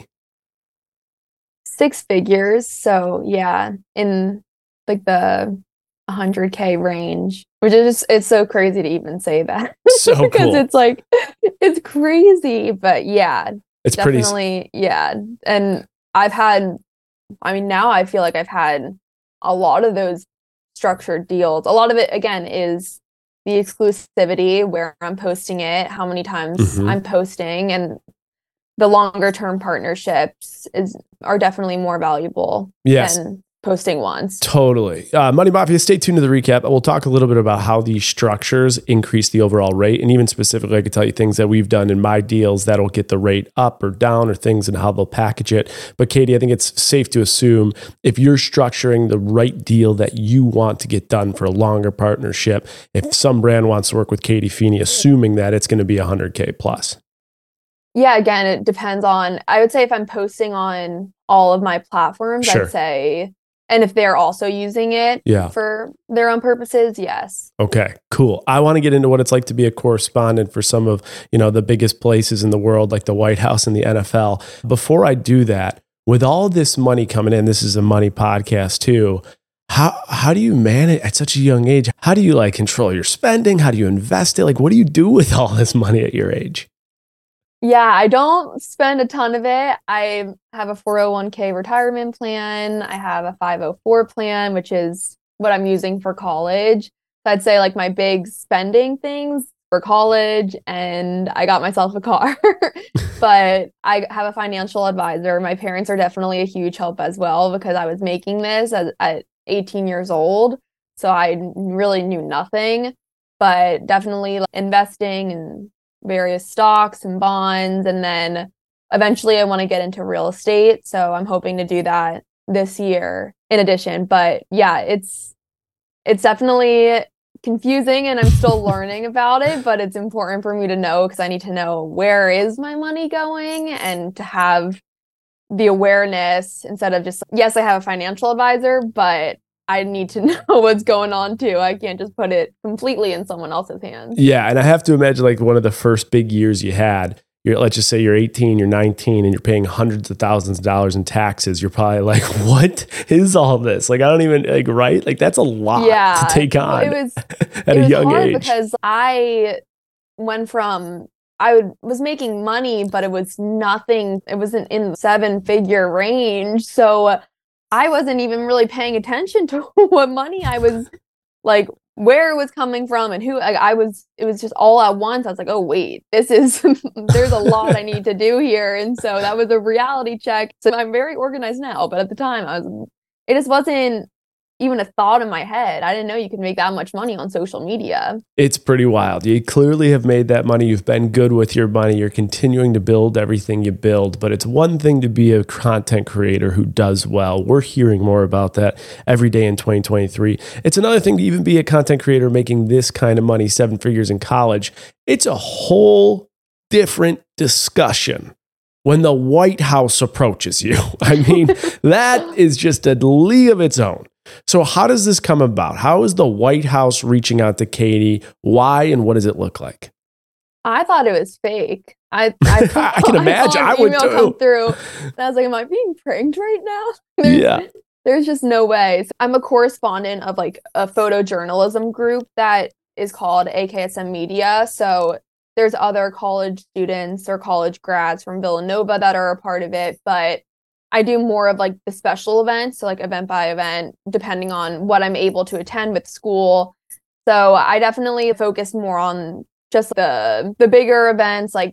Six figures. So yeah, in like the one hundred K range, which is just, it's so crazy to even say that. So cool. Because it's like, it's crazy, but yeah, it's definitely, pretty... yeah. And I've had, I mean, now I feel like I've had a lot of those structured deals. A lot of it, again, is the exclusivity, where I'm posting it, how many times mm-hmm. I'm posting, and the longer term partnerships is are definitely more valuable yes. than posting once. Totally. Uh, Money Mafia, stay tuned to the recap. We'll talk a little bit about how these structures increase the overall rate. And even specifically, I could tell you things that we've done in my deals that'll get the rate up or down, or things and how they'll package it. But Katie, I think it's safe to assume if you're structuring the right deal that you want to get done for a longer partnership, if some brand wants to work with Katie Feeney, assuming that it's going to be one hundred K plus. Yeah, again, it depends on, I would say if I'm posting on all of my platforms, sure. I'd say, and if they're also using it yeah. for their own purposes, yes. Okay, cool. I want to get into what it's like to be a correspondent for some of, you know, the biggest places in the world, like the White House and the N F L. Before I do that, with all this money coming in, this is a money podcast too. How how do you manage at such a young age? How do you like control your spending? How do you invest it? Like, what do you do with all this money at your age? Yeah, I don't spend a ton of it. I have a four oh one k retirement plan. I have a five oh four plan, which is what I'm using for college. So I'd say like my big spending things for college, and I got myself a car. But I have a financial advisor. My parents are definitely a huge help as well because I was making this as, at eighteen years old. So I really knew nothing, but definitely like, investing and various stocks and bonds. And then eventually I want to get into real estate. So I'm hoping to do that this year in addition. But yeah, it's it's definitely confusing and I'm still learning about it, but it's important for me to know because I need to know where is my money going and to have the awareness instead of just, yes, I have a financial advisor, but I need to know what's going on too. I can't just put it completely in someone else's hands. Yeah. And I have to imagine like one of the first big years you had, you're, let's just say you're eighteen, you're nineteen, and you're paying hundreds of thousands of dollars in taxes. You're probably like, what is all this? Like, I don't even like, right? Like that's a lot yeah, to take on it was, at it a was young hard age. Because I went from, I would, was making money, but it was nothing. It wasn't in the seven figure range. So I wasn't even really paying attention to what money I was like, where it was coming from and who like, I was, it was just all at once. I was like, oh, wait, this is, there's a lot I need to do here. And so that was a reality check. So I'm very organized now, but at the time I was, it just wasn't even a thought in my head. I didn't know you could make that much money on social media. It's pretty wild. You clearly have made that money. You've been good with your money. You're continuing to build everything you build, but it's one thing to be a content creator who does well. We're hearing more about that every day in twenty twenty-three. It's another thing to even be a content creator making this kind of money, seven figures in college. It's a whole different discussion when the White House approaches you. I mean, that is just a league of its own. So how does this come about? How is the White House reaching out to Katie? Why and what does it look like? I thought it was fake. I I, I can imagine. I, I would too. Come through, and I was like, "Am I being pranked right now?" There's, yeah. There's just no way. So I'm a correspondent of like a photojournalism group that is called A K S M Media. So there's other college students or college grads from Villanova that are a part of it, but I do more of like the special events, so like event by event, depending on what I'm able to attend with school. So I definitely focus more on just the the bigger events, like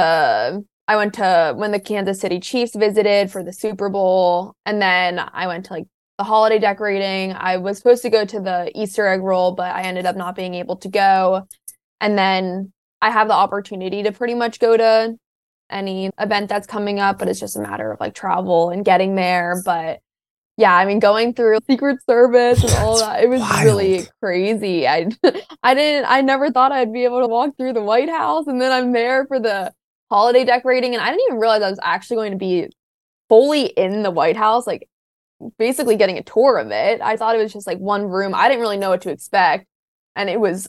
the I went to when the Kansas City Chiefs visited for the Super Bowl, and then I went to like the holiday decorating. I was supposed to go to the Easter egg roll, but I ended up not being able to go. And then I have the opportunity to pretty much go to any event that's coming up, but it's just a matter of like travel and getting there. But yeah, I mean, going through Secret Service and all that, it was wild. Really crazy. I I didn't I never thought I'd be able to walk through the White House, and then I'm there for the holiday decorating, and I didn't even realize I was actually going to be fully in the White House, like basically getting a tour of it. I thought it was just like one room. I didn't really know what to expect, and it was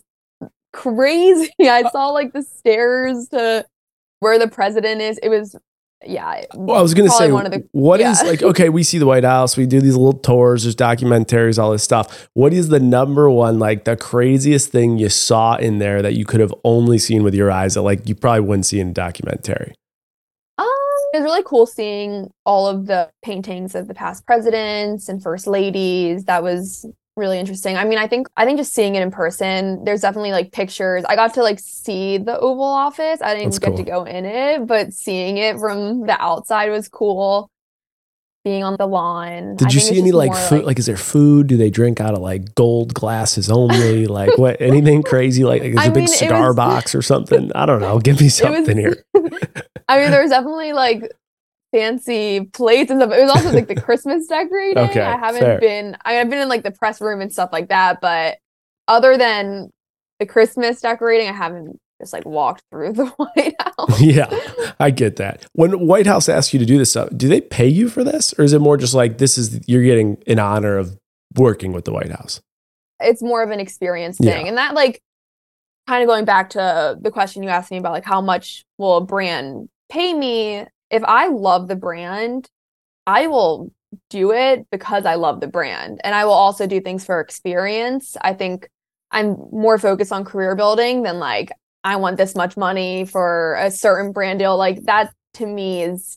crazy. I saw like the stairs to where the president is. It was, yeah. Well, I was going to say, one of the, what yeah. is like, okay, we see the White House, we do these little tours, there's documentaries, all this stuff. What is the number one, like the craziest thing you saw in there that you could have only seen with your eyes that like you probably wouldn't see in a documentary? Um, it was really cool seeing all of the paintings of the past presidents and first ladies. That was really interesting. I mean, I think I think just seeing it in person, there's definitely like pictures. I got to like see the Oval Office. I didn't That's get cool. to go in it, but seeing it from the outside was cool. Being on the lawn. Did I you think see it's any just like more, food? Like, like, is there food? Do they drink out of like gold glasses only? Like what? Anything crazy? Like, like there's I a big mean, it cigar was- box or something? I don't know. Give me something here. I mean, there was definitely like fancy plates and stuff. It was also like the Christmas decorating. Okay, I haven't fair. been, I mean, I've been in like the press room and stuff like that, but other than the Christmas decorating, I haven't just like walked through the White House. Yeah, I get that. When White House asks you to do this stuff, do they pay you for this? Or is it more just like, this is, you're getting an honor of working with the White House? It's more of an experience thing. Yeah. And that like, kind of going back to the question you asked me about like how much will a brand pay me? If I love the brand, I will do it because I love the brand. And I will also do things for experience. I think I'm more focused on career building than like I want this much money for a certain brand deal. Like that to me is,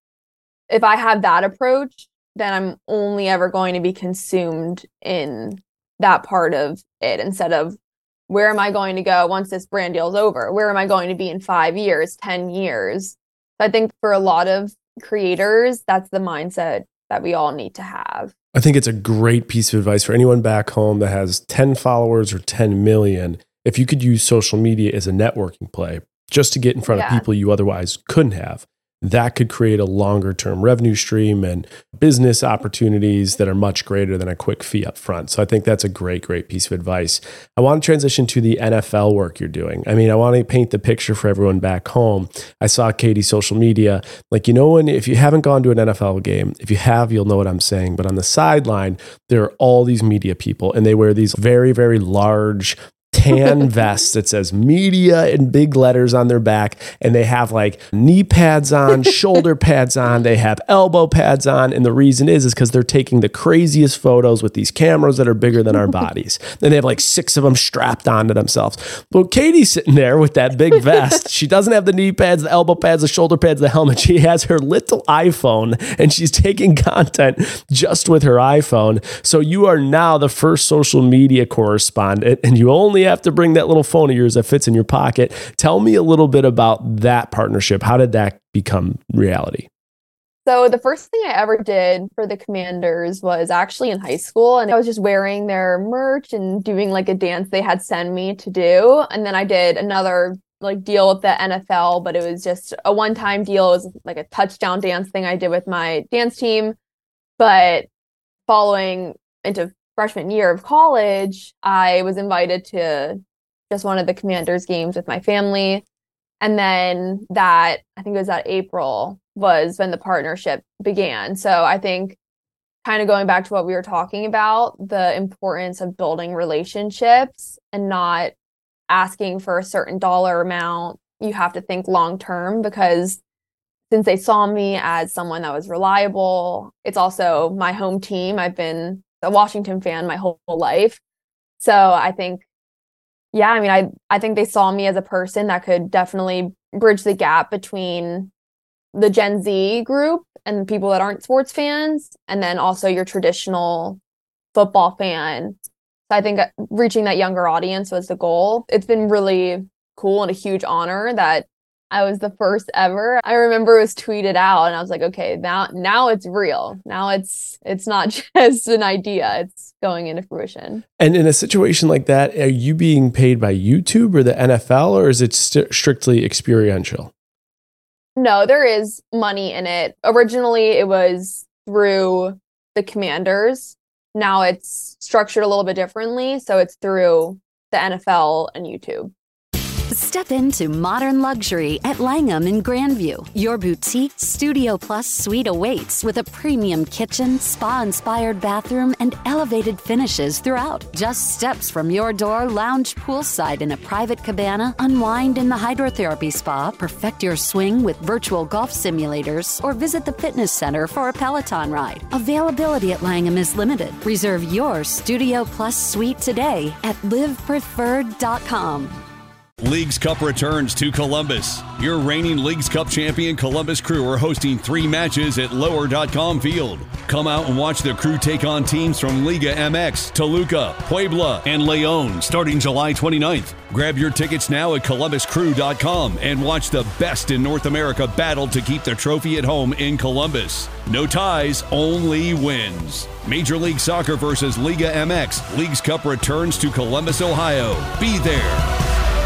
if I have that approach, then I'm only ever going to be consumed in that part of it instead of where am I going to go once this brand deal is over? Where am I going to be in five years, ten years? I think for a lot of creators, that's the mindset that we all need to have. I think it's a great piece of advice for anyone back home that has ten followers or ten million. If you could use social media as a networking play just to get in front yeah. of people you otherwise couldn't have, that could create a longer term revenue stream and business opportunities that are much greater than a quick fee up front. So I think that's a great, great piece of advice. I want to transition to the N F L work you're doing. I mean, I want to paint the picture for everyone back home. I saw Katie's social media. Like, you know, when if you haven't gone to an N F L game, if you have, you'll know what I'm saying. But on the sideline, there are all these media people and they wear these very, very large tan vest that says media in big letters on their back. And they have like knee pads on, shoulder pads on, they have elbow pads on. And the reason is, is because they're taking the craziest photos with these cameras that are bigger than our bodies. Then they have like six of them strapped onto themselves. But Katie's sitting there with that big vest. She doesn't have the knee pads, the elbow pads, the shoulder pads, the helmet. She has her little iPhone and she's taking content just with her iPhone. So you are now the first social media correspondent and you only have to bring that little phone of yours that fits in your pocket. Tell me a little bit about that partnership. How did that become reality? So the first thing I ever did for the Commanders was actually in high school, and I was just wearing their merch and doing like a dance they had sent me to do. And then I did another like deal with the N F L, but it was just a one-time deal. It was like a touchdown dance thing I did with my dance team. But following into freshman year of college, I was invited to just one of the Commanders games with my family. And then that, I think it was that April, was when the partnership began. So I think kind of going back to what we were talking about, the importance of building relationships and not asking for a certain dollar amount. You have to think long term, because since they saw me as someone that was reliable, it's also my home team. I've been a Washington fan my whole life. So I think, yeah, I mean, I, I think they saw me as a person that could definitely bridge the gap between the Gen Z group and people that aren't sports fans, and then also your traditional football fan. So I think reaching that younger audience was the goal. It's been really cool and a huge honor that I was the first ever. I remember it was tweeted out and I was like, okay, now now it's real. Now it's it's not just an idea. It's going into fruition. And in a situation like that, are you being paid by YouTube or the N F L, or is it st- strictly experiential? No, there is money in it. Originally, it was through the Commanders. Now it's structured a little bit differently. So it's through the N F L and YouTube. Step into modern luxury at Langham in Grandview. Your boutique Studio Plus suite awaits with a premium kitchen, spa-inspired bathroom, and elevated finishes throughout. Just steps from your door, lounge poolside in a private cabana, unwind in the hydrotherapy spa, perfect your swing with virtual golf simulators, or visit the fitness center for a Peloton ride. Availability at Langham is limited. Reserve your Studio Plus suite today at live preferred dot com. Leagues Cup returns to Columbus. Your reigning Leagues Cup champion Columbus Crew are hosting three matches at lower dot com field. Come out and watch the Crew take on teams from Liga M X, Toluca, Puebla, and León starting July twenty-ninth. Grab your tickets now at columbus crew dot com and watch the best in North America battle to keep the trophy at home in Columbus. No ties, only wins. Major League Soccer versus Liga M X. Leagues Cup returns to Columbus, Ohio. Be there.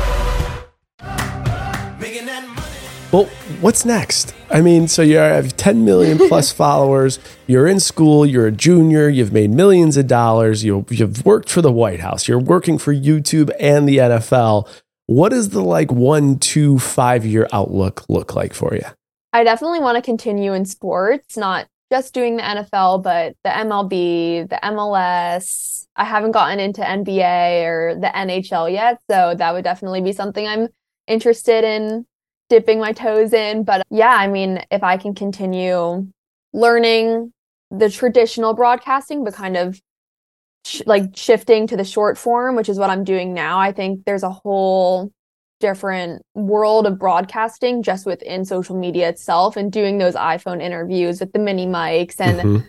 Well, what's next? I mean, so you have ten million plus followers. You're in school. You're a junior. You've made millions of dollars. You, you've worked for the White House. You're working for YouTube and the N F L. What does the like one, two, five year outlook look like for you? I definitely want to continue in sports, not just doing the N F L, but the M L B, the M L S. I haven't gotten into N B A or the N H L yet, so that would definitely be something I'm interested in dipping my toes in. But yeah, I mean, if I can continue learning the traditional broadcasting, but kind of sh- like shifting to the short form, which is what I'm doing now, I think there's a whole different world of broadcasting just within social media itself and doing those iPhone interviews with the mini mics. And mm-hmm.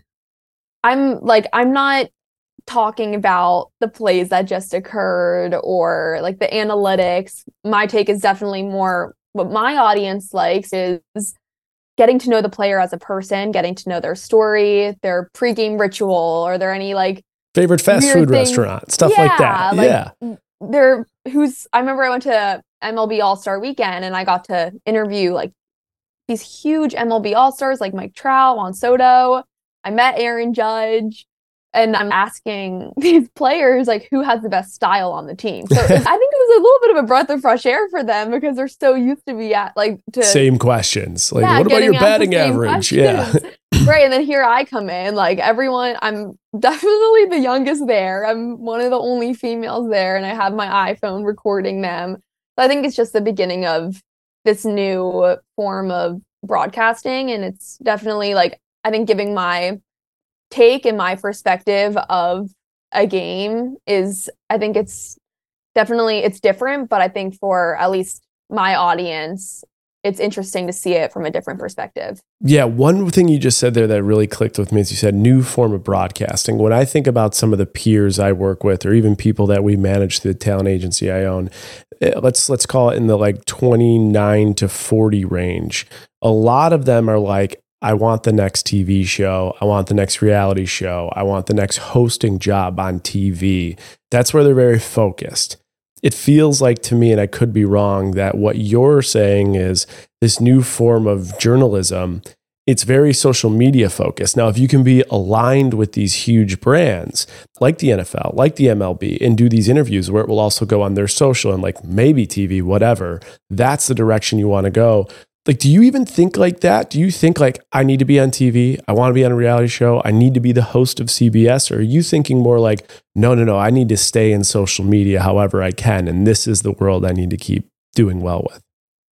I'm like, I'm not talking about the plays that just occurred or like the analytics. My take is definitely more what my audience likes is getting to know the player as a person, getting to know their story, their pregame ritual. Are there any like favorite fast food things? Restaurant, stuff yeah, like that? Like, yeah. There, who's, I remember I went to M L B All-Star Weekend and I got to interview like these huge M L B All-Stars like Mike Trout, Juan Soto. I met Aaron Judge. And I'm asking these players, like, who has the best style on the team? So I think it was a little bit of a breath of fresh air for them because they're so used to be at, like, to... Same questions. Like, yeah, what about your batting average? Questions. Yeah. Right, and then here I come in. Like, everyone, I'm definitely the youngest there. I'm one of the only females there, and I have my iPhone recording them. So I think it's just the beginning of this new form of broadcasting, and it's definitely, like, I think giving my... take and my perspective of a game is, I think it's definitely, it's different, but I think for at least my audience, it's interesting to see it from a different perspective. Yeah, one thing you just said there that really clicked with me is you said new form of broadcasting. When I think about some of the peers I work with, or even people that we manage through the talent agency I own, let's let's call it in the like twenty-nine to forty range. A lot of them are like, I want the next T V show. I want the next reality show. I want the next hosting job on T V. That's where they're very focused. It feels like to me, and I could be wrong, that what you're saying is this new form of journalism. It's very social media focused. Now, if you can be aligned with these huge brands like the N F L, like the M L B, and do these interviews where it will also go on their social and like maybe T V, whatever, that's the direction you want to go. Like, do you even think like that? Do you think like, I need to be on T V? I want to be on a reality show. I need to be the host of C B S? Or are you thinking more like, no, no, no, I need to stay in social media however I can. And this is the world I need to keep doing well with?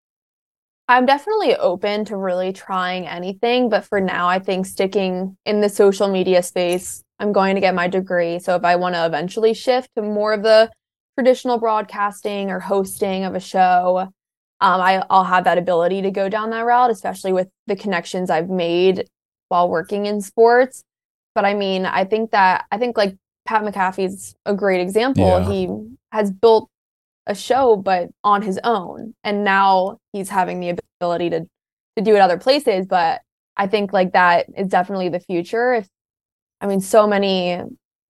I'm definitely open to really trying anything. But for now, I think sticking in the social media space, I'm going to get my degree. So if I want to eventually shift to more of the traditional broadcasting or hosting of a show, Um, I, I'll have that ability to go down that route, especially with the connections I've made while working in sports. But I mean, I think that, I think like Pat McAfee's a great example. Yeah. He has built a show, but on his own. And now he's having the ability to, to do it other places. But I think like that is definitely the future. If, I mean, so many...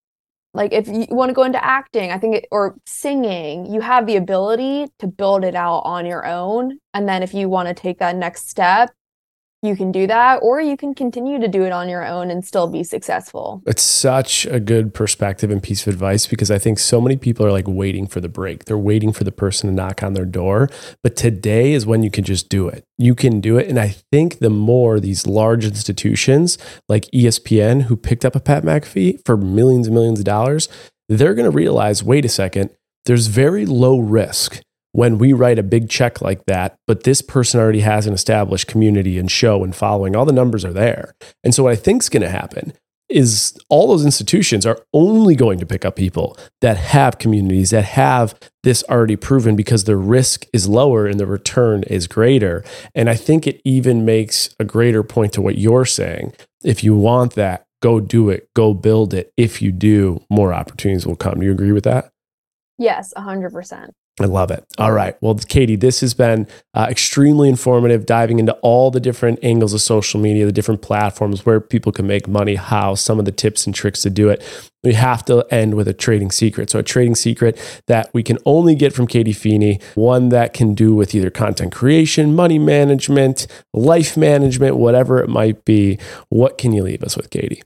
Like if you want to go into acting, I think, it, or singing, you have the ability to build it out on your own. And then if you want to take that next step, you can do that, or you can continue to do it on your own and still be successful. It's such a good perspective and piece of advice, because I think so many people are like waiting for the break. They're waiting for the person to knock on their door. But today is when you can just do it. You can do it. And I think the more these large institutions like E S P N, who picked up a Pat McAfee for millions and millions of dollars, they're going to realize, wait a second, there's very low risk when we write a big check like that, but this person already has an established community and show and following. All the numbers are there. And so what I think is going to happen is all those institutions are only going to pick up people that have communities, that have this already proven, because the risk is lower and the return is greater. And I think it even makes a greater point to what you're saying. If you want that, go do it, go build it. If you do, more opportunities will come. Do you agree with that? Yes, one hundred percent. I love it. All right. Well, Katie, this has been uh, extremely informative, diving into all the different angles of social media, the different platforms where people can make money, how, some of the tips and tricks to do it. We have to end with a trading secret. So a trading secret that we can only get from Katie Feeney, one that can do with either content creation, money management, life management, whatever it might be. What can you leave us with, Katie?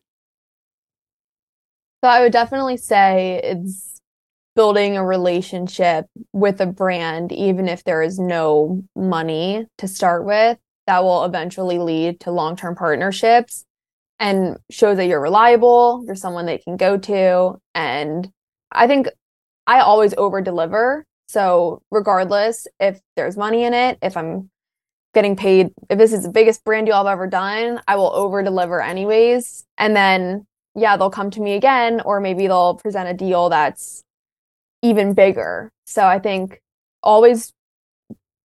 So I would definitely say it's building a relationship with a brand, even if there is no money to start with, that will eventually lead to long-term partnerships and shows that you're reliable, you're someone they can go to. And I think I always over deliver. So regardless if there's money in it, if I'm getting paid, if this is the biggest brand deal I've ever done, I will over deliver anyways. And then, yeah, they'll come to me again, or maybe they'll present a deal that's even bigger. So I think always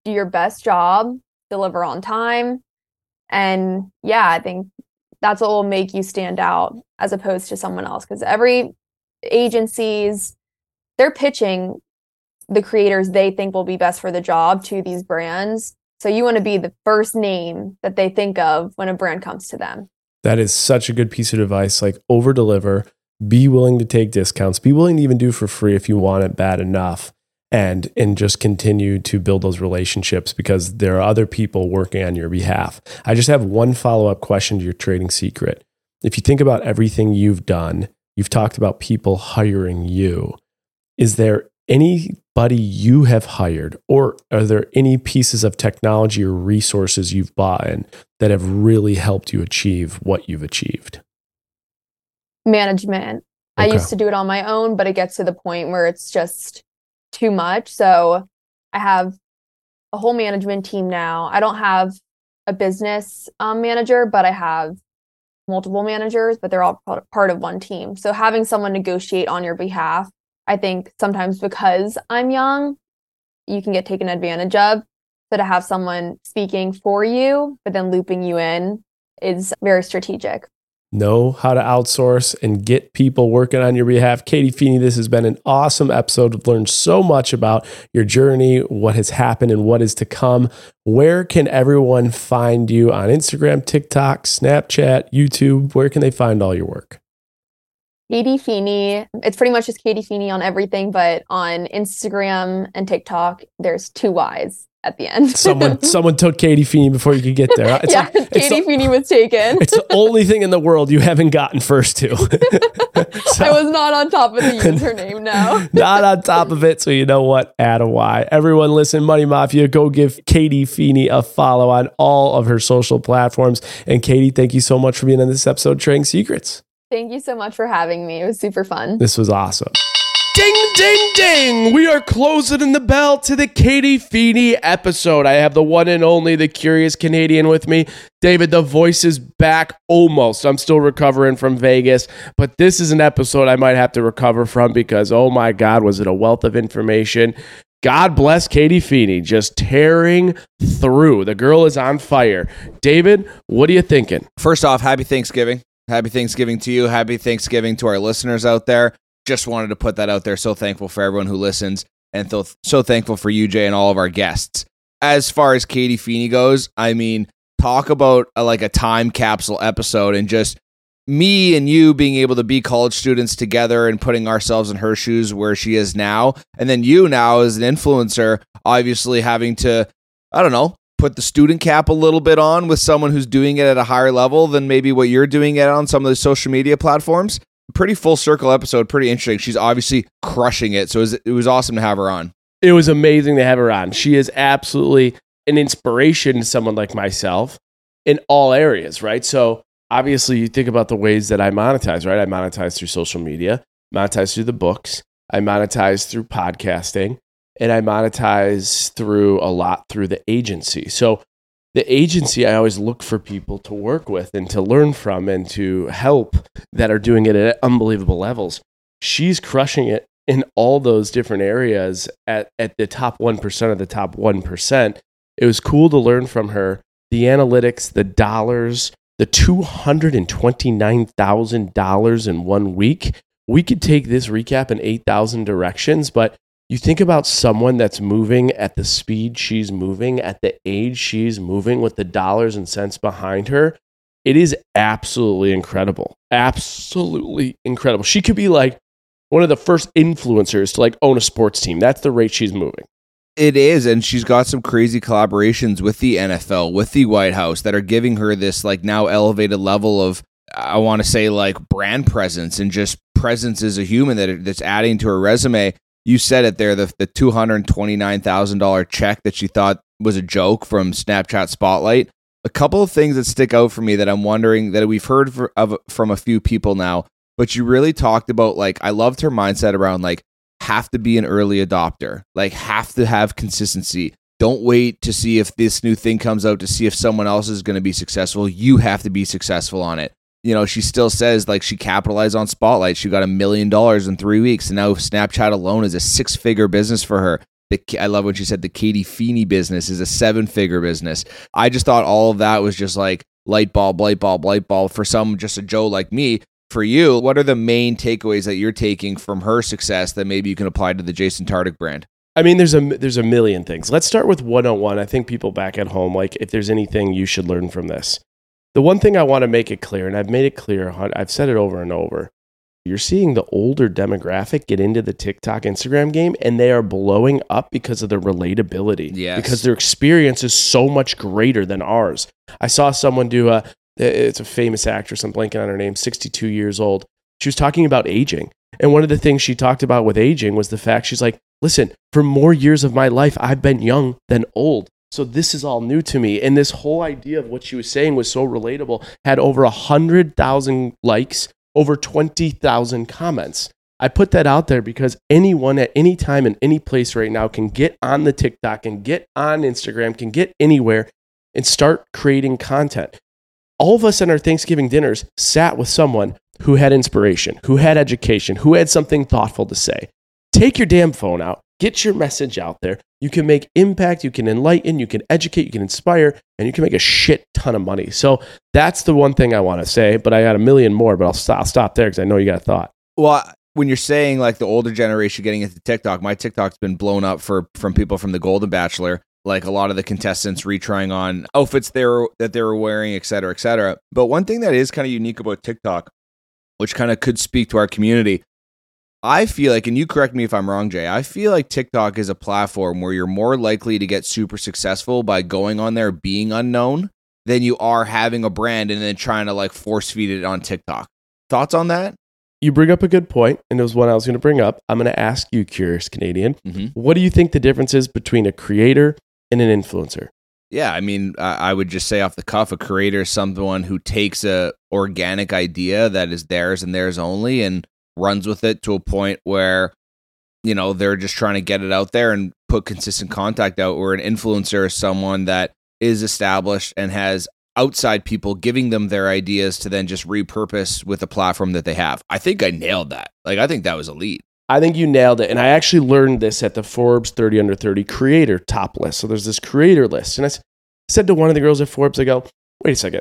do your best job, deliver on time. And yeah, I think that's what will make you stand out as opposed to someone else. Because every agencies, they're pitching the creators they think will be best for the job to these brands. So you want to be the first name that they think of when a brand comes to them. That is such a good piece of advice. Like, over deliver, be willing to take discounts, be willing to even do for free if you want it bad enough, and and just continue to build those relationships because there are other people working on your behalf. I just have one follow-up question to your trading secret. If you think about everything you've done, you've talked about people hiring you. Is there anybody you have hired, or are there any pieces of technology or resources you've bought in that have really helped you achieve what you've achieved? Management. Okay. I used to do it on my own, but it gets to the point where it's just too much. So I have a whole management team now. I don't have a business um, manager, but I have multiple managers, but they're all part of one team. So having someone negotiate on your behalf, I think sometimes because I'm young, you can get taken advantage of. So to have someone speaking for you, but then looping you in is very strategic. Know how to outsource and get people working on your behalf. Katie Feeney, this has been an awesome episode. We've learned so much about your journey, what has happened, and what is to come. Where can everyone find you on Instagram, TikTok, Snapchat, YouTube? Where can they find all your work? Katie Feeney. It's pretty much just Katie Feeney on everything, but on Instagram and TikTok, there's two Y's at the end. someone someone took Katie Feeney before you could get there. It's yeah, like, Katie the, Feeney was taken. It's the only thing in the world you haven't gotten first to. So, I was not on top of the username, no. Not on top of it, so you know what? Add a Y. Everyone listen, Money Mafia, go give Katie Feeney a follow on all of her social platforms. And Katie, thank you so much for being on this episode of Trading Secrets. Thank you so much for having me. It was super fun. This was awesome. Ding, ding, ding. We are closing in the bell to the Katie Feeney episode. I have the one and only, the Curious Canadian with me. David, the voice is back almost. I'm still recovering from Vegas, but this is an episode I might have to recover from because, oh my God, was it a wealth of information. God bless Katie Feeney, just tearing through. The girl is on fire. David, what are you thinking? First off, happy Thanksgiving. Happy Thanksgiving to you. Happy Thanksgiving to our listeners out there. Just wanted to put that out there. So thankful for everyone who listens, and th- so thankful for you, Jay, and all of our guests. As far as Katie Feeney goes, I mean, talk about a, like a time capsule episode, and just me and you being able to be college students together and putting ourselves in her shoes where she is now. And then you now as an influencer, obviously having to, I don't know, put the student cap a little bit on with someone who's doing it at a higher level than maybe what you're doing it on some of the social media platforms. Pretty full circle episode, pretty interesting. She's obviously crushing it. So it was, it was awesome to have her on. It was amazing to have her on. She is absolutely an inspiration to someone like myself in all areas, right? So obviously you think about the ways that I monetize, right? I monetize through social media, monetize through the books, I monetize through podcasting, and I monetize through a lot through the agency. So the agency, I always look for people to work with and to learn from and to help that are doing it at unbelievable levels. She's crushing it in all those different areas at, at the top one percent of the top one percent. It was cool to learn from her. The analytics, the dollars, the two hundred twenty-nine thousand dollars in one week. We could take this recap in eight thousand directions, but you think about someone that's moving at the speed she's moving, at the age she's moving, with the dollars and cents behind her. It is absolutely incredible. Absolutely incredible. She could be like one of the first influencers to like own a sports team. That's the rate she's moving. It is, and she's got some crazy collaborations with the N F L, with the White House, that are giving her this like now elevated level of, I want to say, like brand presence and just presence as a human that that's adding to her resume. You said it there, the, the two hundred twenty-nine thousand dollars check that she thought was a joke from Snapchat Spotlight. A couple of things that stick out for me that I'm wondering, that we've heard for, of, from a few people now, but you really talked about, like, I loved her mindset around, like, have to be an early adopter, like, have to have consistency. Don't wait to see if this new thing comes out to see if someone else is going to be successful. You have to be successful on it. You know, she still says, like, she capitalized on Spotlight. She got a million dollars in three weeks. And now Snapchat alone is a six-figure business for her. The, I love what you said. The Katie Feeney business is a seven-figure business. I just thought all of that was just like light bulb, light bulb, light bulb for some, just a Joe like me. For you, what are the main takeaways that you're taking from her success that maybe you can apply to the Jason Tartick brand? I mean, there's a there's a million things. Let's start with one oh one. I think people back at home, like if there's anything you should learn from this. The one thing I want to make it clear, and I've made it clear, I've said it over and over, you're seeing the older demographic get into the TikTok, Instagram game, and they are blowing up because of the relatability. Yes. Because their experience is so much greater than ours. I saw someone do a, it's a famous actress, I'm blanking on her name, sixty-two years old. She was talking about aging. And one of the things she talked about with aging was the fact she's like, listen, for more years of my life, I've been young than old. So this is all new to me. And this whole idea of what she was saying was so relatable, had over one hundred thousand likes, over twenty thousand comments. I put that out there because anyone at any time in any place right now can get on the TikTok and get on Instagram, can get anywhere and start creating content. All of us in our Thanksgiving dinners sat with someone who had inspiration, who had education, who had something thoughtful to say. Take your damn phone out, get your message out there. You can make impact, you can enlighten, you can educate, you can inspire, and you can make a shit ton of money. So that's the one thing I want to say, but I got a million more, but I'll stop, I'll stop there because I know you got a thought. Well, when you're saying like the older generation getting into TikTok, my TikTok's been blown up for from people from the Golden Bachelor. Like a lot of the contestants retrying on outfits they were, that they were wearing, et cetera, et cetera. But one thing that is kind of unique about TikTok, which kind of could speak to our community, I feel like, and you correct me if I'm wrong, Jay, I feel like TikTok is a platform where you're more likely to get super successful by going on there being unknown than you are having a brand and then trying to like force feed it on TikTok. Thoughts on that? You bring up a good point, and it was one I was going to bring up. I'm going to ask you, Curious Canadian, Mm-hmm. what do you think the difference is between a creator and an influencer? Yeah, I mean, I would just say off the cuff, a creator is someone who takes a organic idea that is theirs and theirs only and runs with it to a point where, you know, they're just trying to get it out there and put consistent contact out, where an influencer is someone that is established and has outside people giving them their ideas to then just repurpose with the platform that they have. I think I nailed that. Like, I think that was elite. I think you nailed it. And I actually learned this at the Forbes thirty under thirty creator top list. So there's this creator list. And I said to one of the girls at Forbes, I go, wait a second.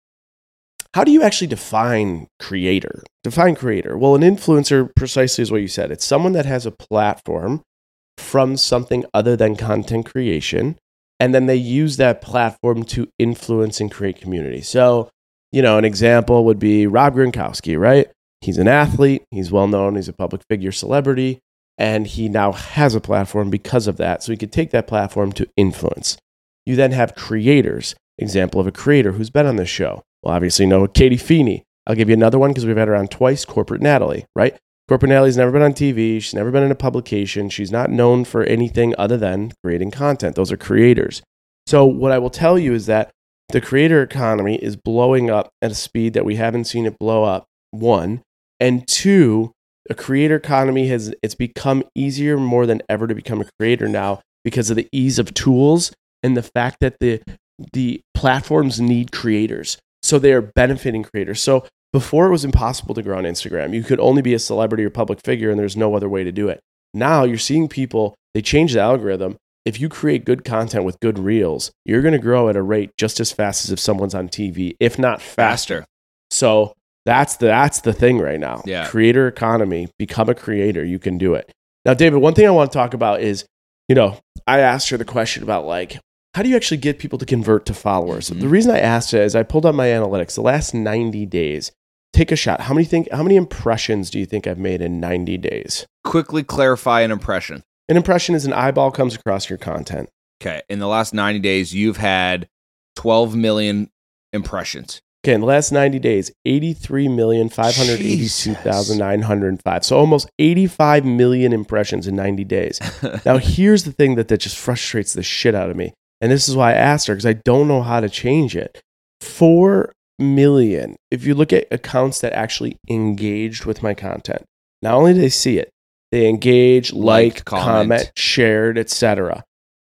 How do you actually define creator? Define creator. Well, an influencer precisely is what you said. It's someone that has a platform from something other than content creation, and then they use that platform to influence and create community. So, you know, an example would be Rob Gronkowski, right? He's an athlete. He's well known. He's a public figure, celebrity, and he now has a platform because of that. So he could take that platform to influence. You then have creators. Example of a creator who's been on this show. Well, obviously, you know Katie Feeney. I'll give you another one because we've had her on twice. Corporate Natalie, right? Corporate Natalie's never been on T V. She's never been in a publication. She's not known for anything other than creating content. Those are creators. So what I will tell you is that the creator economy is blowing up at a speed that we haven't seen it blow up, one. And two, a creator economy has, it's become easier more than ever to become a creator now because of the ease of tools and the fact that the the platforms need creators. So they are benefiting creators. So before it was impossible to grow on Instagram. You could only be a celebrity or public figure and there's no other way to do it. Now you're seeing people, they change the algorithm. If you create good content with good reels, you're going to grow at a rate just as fast as if someone's on T V, if not faster. So that's the, that's the thing right now. Yeah. Creator economy, become a creator. You can do it. Now, David, one thing I want to talk about is, you know, I asked her the question about like, how do you actually get people to convert to followers? Mm-hmm. The reason I asked it is I pulled up my analytics. The last ninety days, take a shot. How many think? How many impressions do you think I've made in ninety days? Quickly clarify an impression. An impression is an eyeball comes across your content. Okay. In the last ninety days, you've had twelve million impressions. Okay. In the last ninety days, eighty-three million, five hundred eighty-two thousand, nine hundred five. So almost eighty-five million impressions in ninety days. Now, here's the thing that, that just frustrates the shit out of me. And this is why I asked her, because I don't know how to change it. Four million. If you look at accounts that actually engaged with my content, not only do they see it, they engage, like, like comment, comment, shared, et cetera.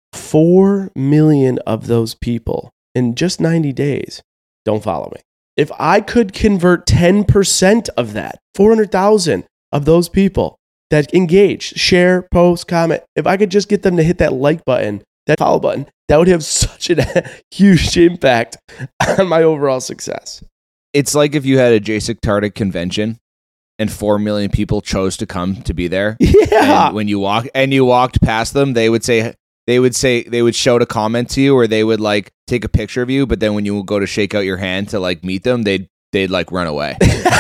Four million of those people in just ninety days don't follow me. If I could convert ten percent of that, four hundred thousand of those people that engage, share, post, comment. If I could just get them to hit that like button, that follow button, that would have such a huge impact on my overall success. It's like if you had a Jacek Tardik convention and four million people chose to come to be there. Yeah. And when you walk and you walked past them, they would say, they would say, they would shout a comment to you, or they would like take a picture of you. But then when you would go to shake out your hand to like meet them, they'd, they'd like run away.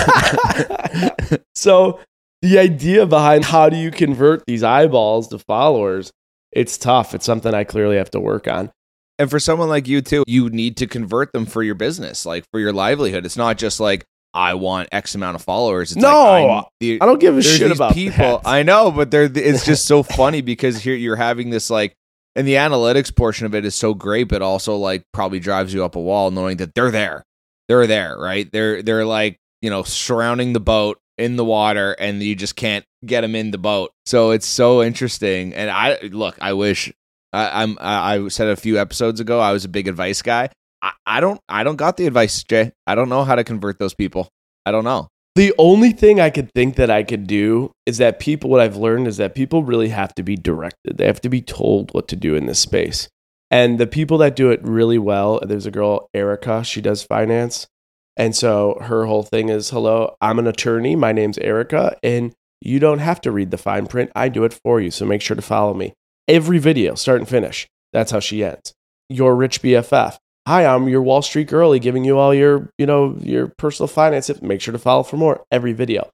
So the idea behind how do you convert these eyeballs to followers, it's tough. It's something I clearly have to work on. And for someone like you too, you need to convert them for your business, like for your livelihood. It's not just like, I want X amount of followers. It's no, like, I, the, I don't give a shit shit about people. that. I know, but they're, it's just so funny because here you're having this like, and the analytics portion of it is so great, but also like probably drives you up a wall knowing that they're there. They're there, right? They're, they're like, you know, surrounding the boat in the water, and you just can't get them in the boat. So it's so interesting. And I, look, I wish I, I'm, I, I said a few episodes ago, I was a big advice guy. I, I don't, I don't got the advice, Jay. I don't know how to convert those people. I don't know. The only thing I could think that I could do is that people, what I've learned is that people really have to be directed. They have to be told what to do in this space. And the people that do it really well, there's a girl, Erica, she does finance. And so her whole thing is, hello, I'm an attorney. My name's Erica, and you don't have to read the fine print. I do it for you. So make sure to follow me. Every video, start and finish. That's how she ends. Your rich B F F. Hi, I'm your Wall Street girlie giving you all your, you know, your personal finance. Make sure to follow for more. Every video.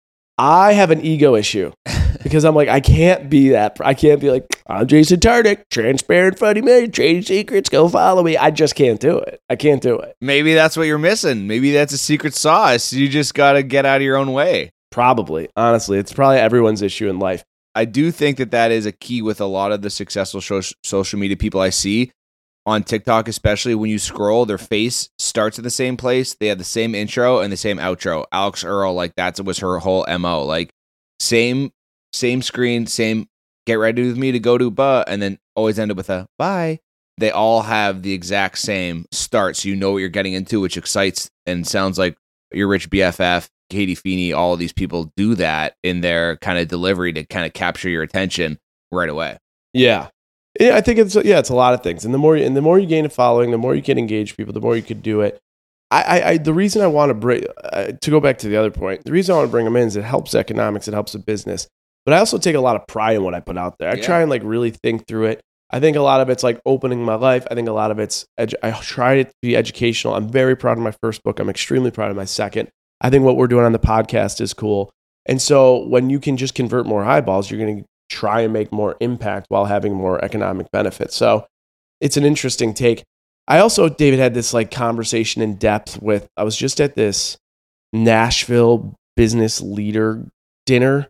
I have an ego issue because I'm like, I can't be that. I can't be like, I'm Jason Tardik, transparent, funny man, trading secrets. Go follow me. I just can't do it. I can't do it. Maybe that's what you're missing. Maybe that's a secret sauce. You just got to get out of your own way. Probably. Honestly, it's probably everyone's issue in life. I do think that that is a key with a lot of the successful social media people I see. On TikTok, especially when you scroll, their face starts in the same place. They have the same intro and the same outro. Alex Earl, like that was her whole M O. Like same, same screen, same get ready with me to go to ba, and then always end up with a bye. They all have the exact same start, so you know what you're getting into, which excites and sounds like your rich B F F, Katie Feeney, all of these people do that in their kind of delivery to kind of capture your attention right away. Yeah. Yeah, I think it's yeah, it's a lot of things, and the more and the more you gain a following, the more you can engage people, the more you could do it. I, I, I the reason I want to bring uh, to go back to the other point, the reason I want to bring them in is it helps economics, it helps the business, but I also take a lot of pride in what I put out there. I Yeah. try and like really think through it. I think a lot of it's like opening my life. I think a lot of it's edu- I try to be educational. I'm very proud of my first book. I'm extremely proud of my second. I think what we're doing on the podcast is cool, and so when you can just convert more eyeballs, you're going to try and make more impact while having more economic benefits. So it's an interesting take. I also, David, had this like conversation in depth with, I was just at this Nashville business leader dinner.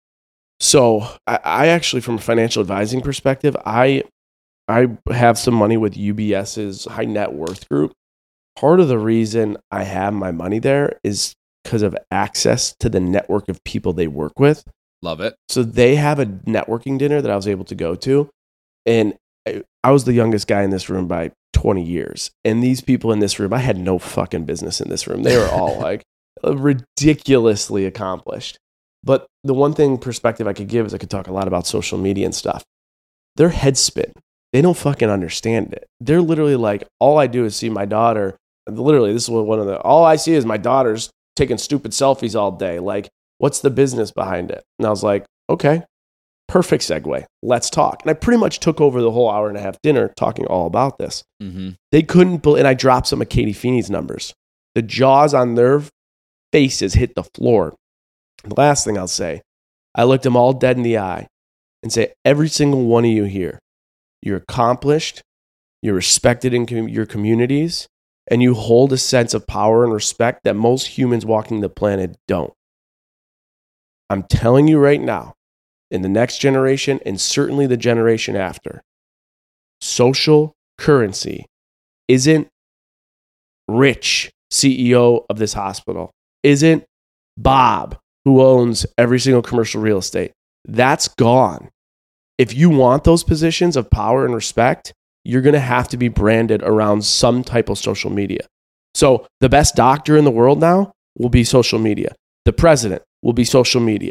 So I, I actually, from a financial advising perspective, I, I have some money with UBS's high net worth group. Part of the reason I have my money there is because of access to the network of people they work with. Love it. So they have a networking dinner that I was able to go to. And I, I was the youngest guy in this room by twenty years. And these people in this room, I had no fucking business in this room. They were all like ridiculously accomplished. But the one thing perspective I could give is I could talk a lot about social media and stuff. Their heads spin. They don't fucking understand it. They're literally like, all I do is see my daughter. Literally, this is what one of the, all I see is my daughter's taking stupid selfies all day. Like, what's the business behind it? And I was like, okay, perfect segue. Let's talk. And I pretty much took over the whole hour and a half dinner talking all about this. Mm-hmm. They couldn't believe, and I dropped some of Katie Feeney's numbers. The jaws on their faces hit the floor. The last thing I'll say, I looked them all dead in the eye and say, every single one of you here, you're accomplished, you're respected in com- your communities, and you hold a sense of power and respect that most humans walking the planet don't. I'm telling you right now, in the next generation, and certainly the generation after, social currency isn't Rich, C E O of this hospital, isn't Bob, who owns every single commercial real estate. That's gone. If you want those positions of power and respect, you're going to have to be branded around some type of social media. So the best doctor in the world now will be social media. The president will be social media.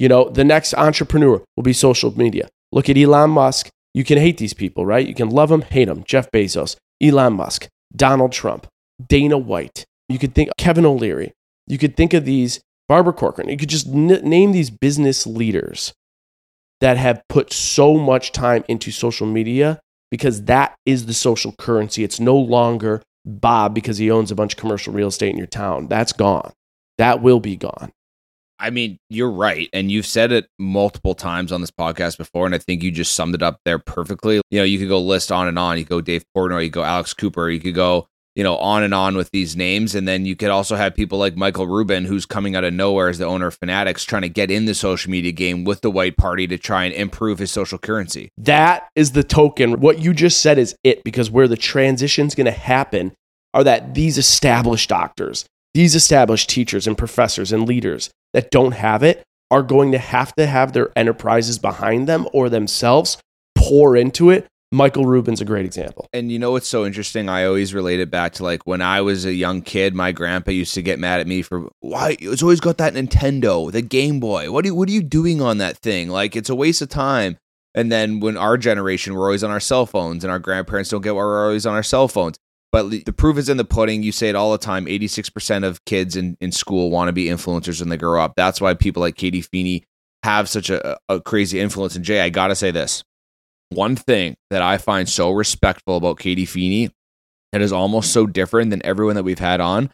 You know, the next entrepreneur will be social media. Look at Elon Musk. You can hate these people, right? You can love them, hate them. Jeff Bezos, Elon Musk, Donald Trump, Dana White. You could think Kevin O'Leary. You could think of these, Barbara Corcoran. You could just n- name these business leaders that have put so much time into social media because that is the social currency. It's no longer Bob because he owns a bunch of commercial real estate in your town. That's gone. That will be gone. I mean, you're right. And you've said it multiple times on this podcast before. And I think you just summed it up there perfectly. You know, you could go list on and on. You go Dave Portnoy, you go Alex Cooper, you could go, you know, on and on with these names. And then you could also have people like Michael Rubin, who's coming out of nowhere as the owner of Fanatics, trying to get in the social media game with the white party to try and improve his social currency. That is the token. What you just said is it, because where the transition's going to happen are that these established doctors, these established teachers and professors and leaders that don't have it are going to have to have their enterprises behind them or themselves pour into it. Michael Rubin's a great example. And you know what's so interesting? I always relate it back to like when I was a young kid, my grandpa used to get mad at me for, why? It's always got that Nintendo, the Game Boy. What are you, what are you doing on that thing? Like, it's a waste of time. And then when our generation, we're always on our cell phones and our grandparents don't get why we're always on our cell phones. But the proof is in the pudding. You say it all the time. eighty-six percent of kids in, in school want to be influencers when they grow up. That's why people like Katie Feeney have such a, a crazy influence. And Jay, I got to say this. One thing that I find so respectful about Katie Feeney that is almost so different than everyone that we've had on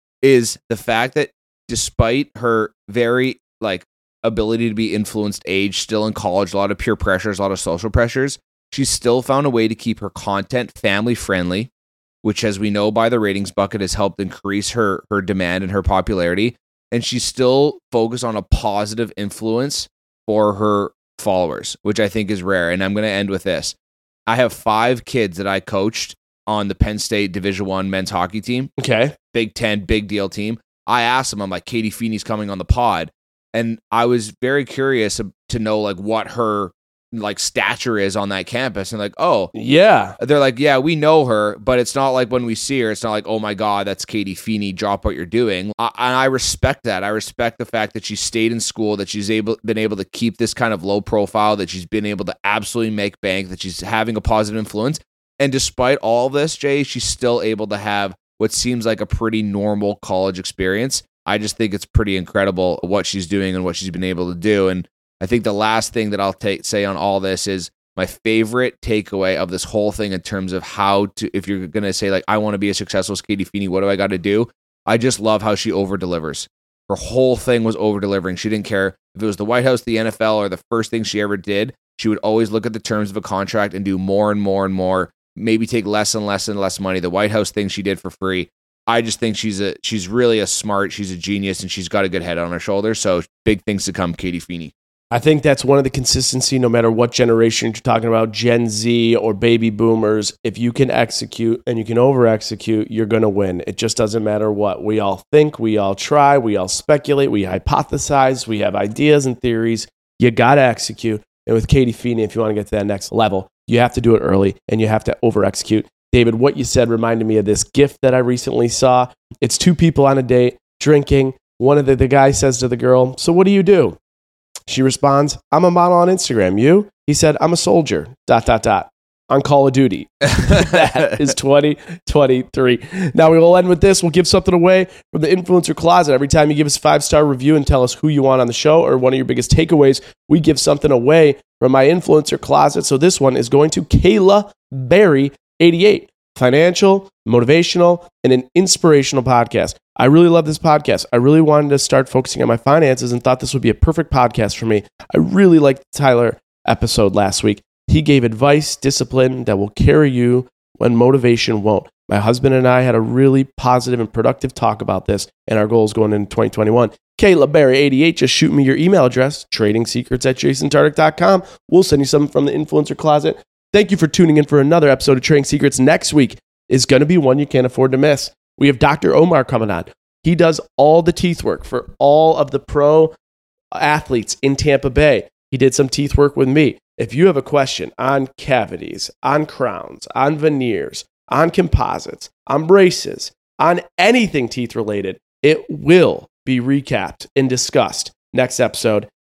is the fact that despite her very like ability to be influenced age, still in college, a lot of peer pressures, a lot of social pressures, she's still found a way to keep her content family friendly, which, as we know by the ratings bucket, has helped increase her her demand and her popularity. And she's still focused on a positive influence for her followers, which I think is rare. And I'm going to end with this. I have five kids that I coached on the Penn State Division One men's hockey team. Okay. Big Ten, big deal team. I asked them, I'm like, Katie Feeney's coming on the pod. And I was very curious to know like what her like stature is on that campus. And like, oh yeah, they're like, yeah, we know her, but it's not like when we see her, it's not like, oh my God, that's Katie Feeney, drop what you're doing. I, and I respect that. I respect the fact that she stayed in school, that she's able been able to keep this kind of low profile, that she's been able to absolutely make bank, that she's having a positive influence. And despite all this, Jay, she's still able to have what seems like a pretty normal college experience. I just think it's pretty incredible what she's doing and what she's been able to do. And I think the last thing that I'll take say on all this is my favorite takeaway of this whole thing in terms of how to, if you're going to say like, I want to be as successful as Katie Feeney, what do I got to do? I just love how she over delivers. Her whole thing was over delivering. She didn't care if it was the White House, the N F L, or the first thing she ever did. She would always look at the terms of a contract and do more and more and more, maybe take less and less and less money. The White House thing she did for free. I just think she's a she's really a smart, she's a genius, and she's got a good head on her shoulders. So big things to come, Katie Feeney. I think that's one of the consistency, no matter what generation you're talking about, Gen Z or baby boomers. If you can execute and you can over execute, you're going to win. It just doesn't matter what. We all think, we all try, we all speculate, we hypothesize, we have ideas and theories. You got to execute. And with Katie Feeney, if you want to get to that next level, you have to do it early and you have to over execute. David, what you said reminded me of this GIF that I recently saw. It's two people on a date drinking. One of the, the guy says to the girl, "So what do you do?" She responds, "I'm a model on Instagram. You?" He said, "I'm a soldier, dot, dot, dot, on Call of Duty." That is twenty twenty-three. Now we will end with this. We'll give something away from the Influencer Closet. Every time you give us a five-star review and tell us who you want on the show or one of your biggest takeaways, we give something away from my Influencer Closet. So this one is going to Kayla Berry, eighty-eight. Financial, motivational, and an inspirational podcast. I really love this podcast. I really wanted to start focusing on my finances and thought this would be a perfect podcast for me. I really liked the Tyler episode last week. He gave advice, discipline that will carry you when motivation won't. My husband and I had a really positive and productive talk about this and our goals going into twenty twenty-one. Kayla Berry, eighty-eight, just shoot me your email address, trading secrets at jason tartick dot com. We'll send you something from the Influencer Closet. Thank you for tuning in for another episode of Trading Secrets. Next week is going to be one you can't afford to miss. We have Doctor Omar coming on. He does all the teeth work for all of the pro athletes in Tampa Bay. He did some teeth work with me. If you have a question on cavities, on crowns, on veneers, on composites, on braces, on anything teeth related, it will be recapped and discussed next episode.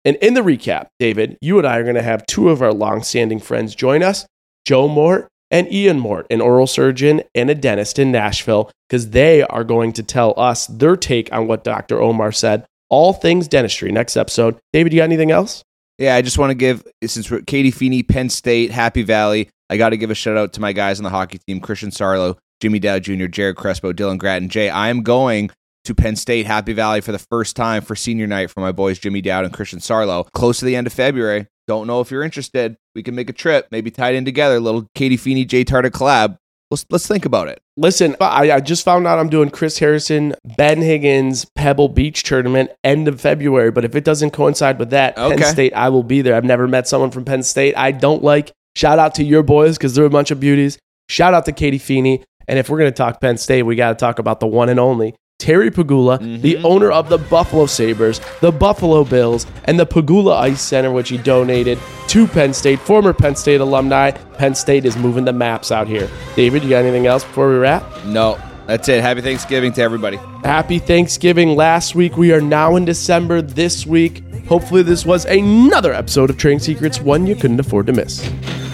And in the recap, David, you and I are going to have two of our longstanding friends join us, Joe Mort and Ian Mort, an oral surgeon and a dentist in Nashville, because they are going to tell us their take on what Doctor Omar said. All things dentistry. Next episode. David, you got anything else? Yeah, I just want to give, since we're Katie Feeney, Penn State, Happy Valley, I got to give a shout out to my guys on the hockey team, Christian Sarlo, Jimmy Dow Junior, Jared Crespo, Dylan Gratton, Jay. I am going to Penn State, Happy Valley for the first time for senior night for my boys Jimmy Dowd and Christian Sarlo. Close to the end of February. Don't know if you're interested. We can make a trip, maybe tied in together, little Katie Feeney, Jay Tarda collab. Let's, let's think about it. Listen, I, I just found out I'm doing Chris Harrison, Ben Higgins, Pebble Beach tournament end of February. But if it doesn't coincide with that, okay. Penn State, I will be there. I've never met someone from Penn State I don't like. Shout out to your boys because they're a bunch of beauties. Shout out to Katie Feeney. And if we're going to talk Penn State, we got to talk about the one and only Terry Pegula, mm-hmm. the owner of the Buffalo Sabres, the Buffalo Bills, and the Pegula Ice Center, which he donated to Penn State, former Penn State alumni. Penn State is moving the maps out here. David, you got anything else before we wrap? No, that's it. Happy Thanksgiving to everybody. Happy Thanksgiving last week. We are now in December this week. Hopefully this was another episode of Trading Secrets, one you couldn't afford to miss.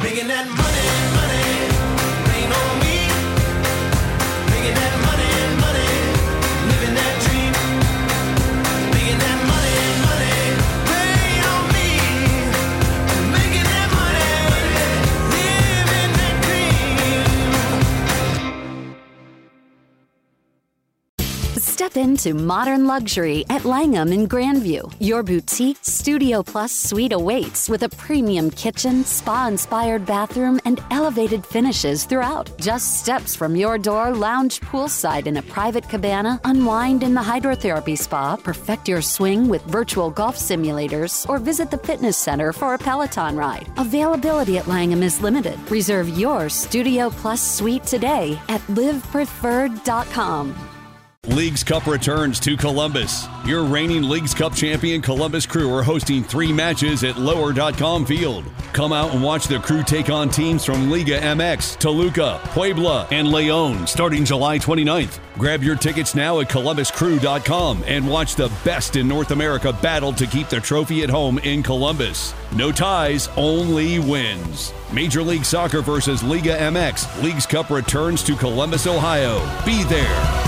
Step into modern luxury at Langham in Grandview. Your boutique Studio Plus suite awaits with a premium kitchen, spa-inspired bathroom, and elevated finishes throughout. Just steps from your door, lounge poolside in a private cabana, unwind in the hydrotherapy spa, perfect your swing with virtual golf simulators, or visit the fitness center for a Peloton ride. Availability at Langham is limited. Reserve your Studio Plus suite today at live preferred dot com. Leagues Cup returns to Columbus. Your reigning Leagues Cup champion Columbus Crew are hosting three matches at lower dot com field. Come out and watch the Crew take on teams from Liga M X, Toluca, Puebla, and Leon starting July twenty-ninth. Grab your tickets now at columbus crew dot com and watch the best in North America battle to keep the trophy at home in Columbus. No ties, only wins. Major League Soccer versus Liga M X. Leagues Cup returns to Columbus, Ohio. Be there.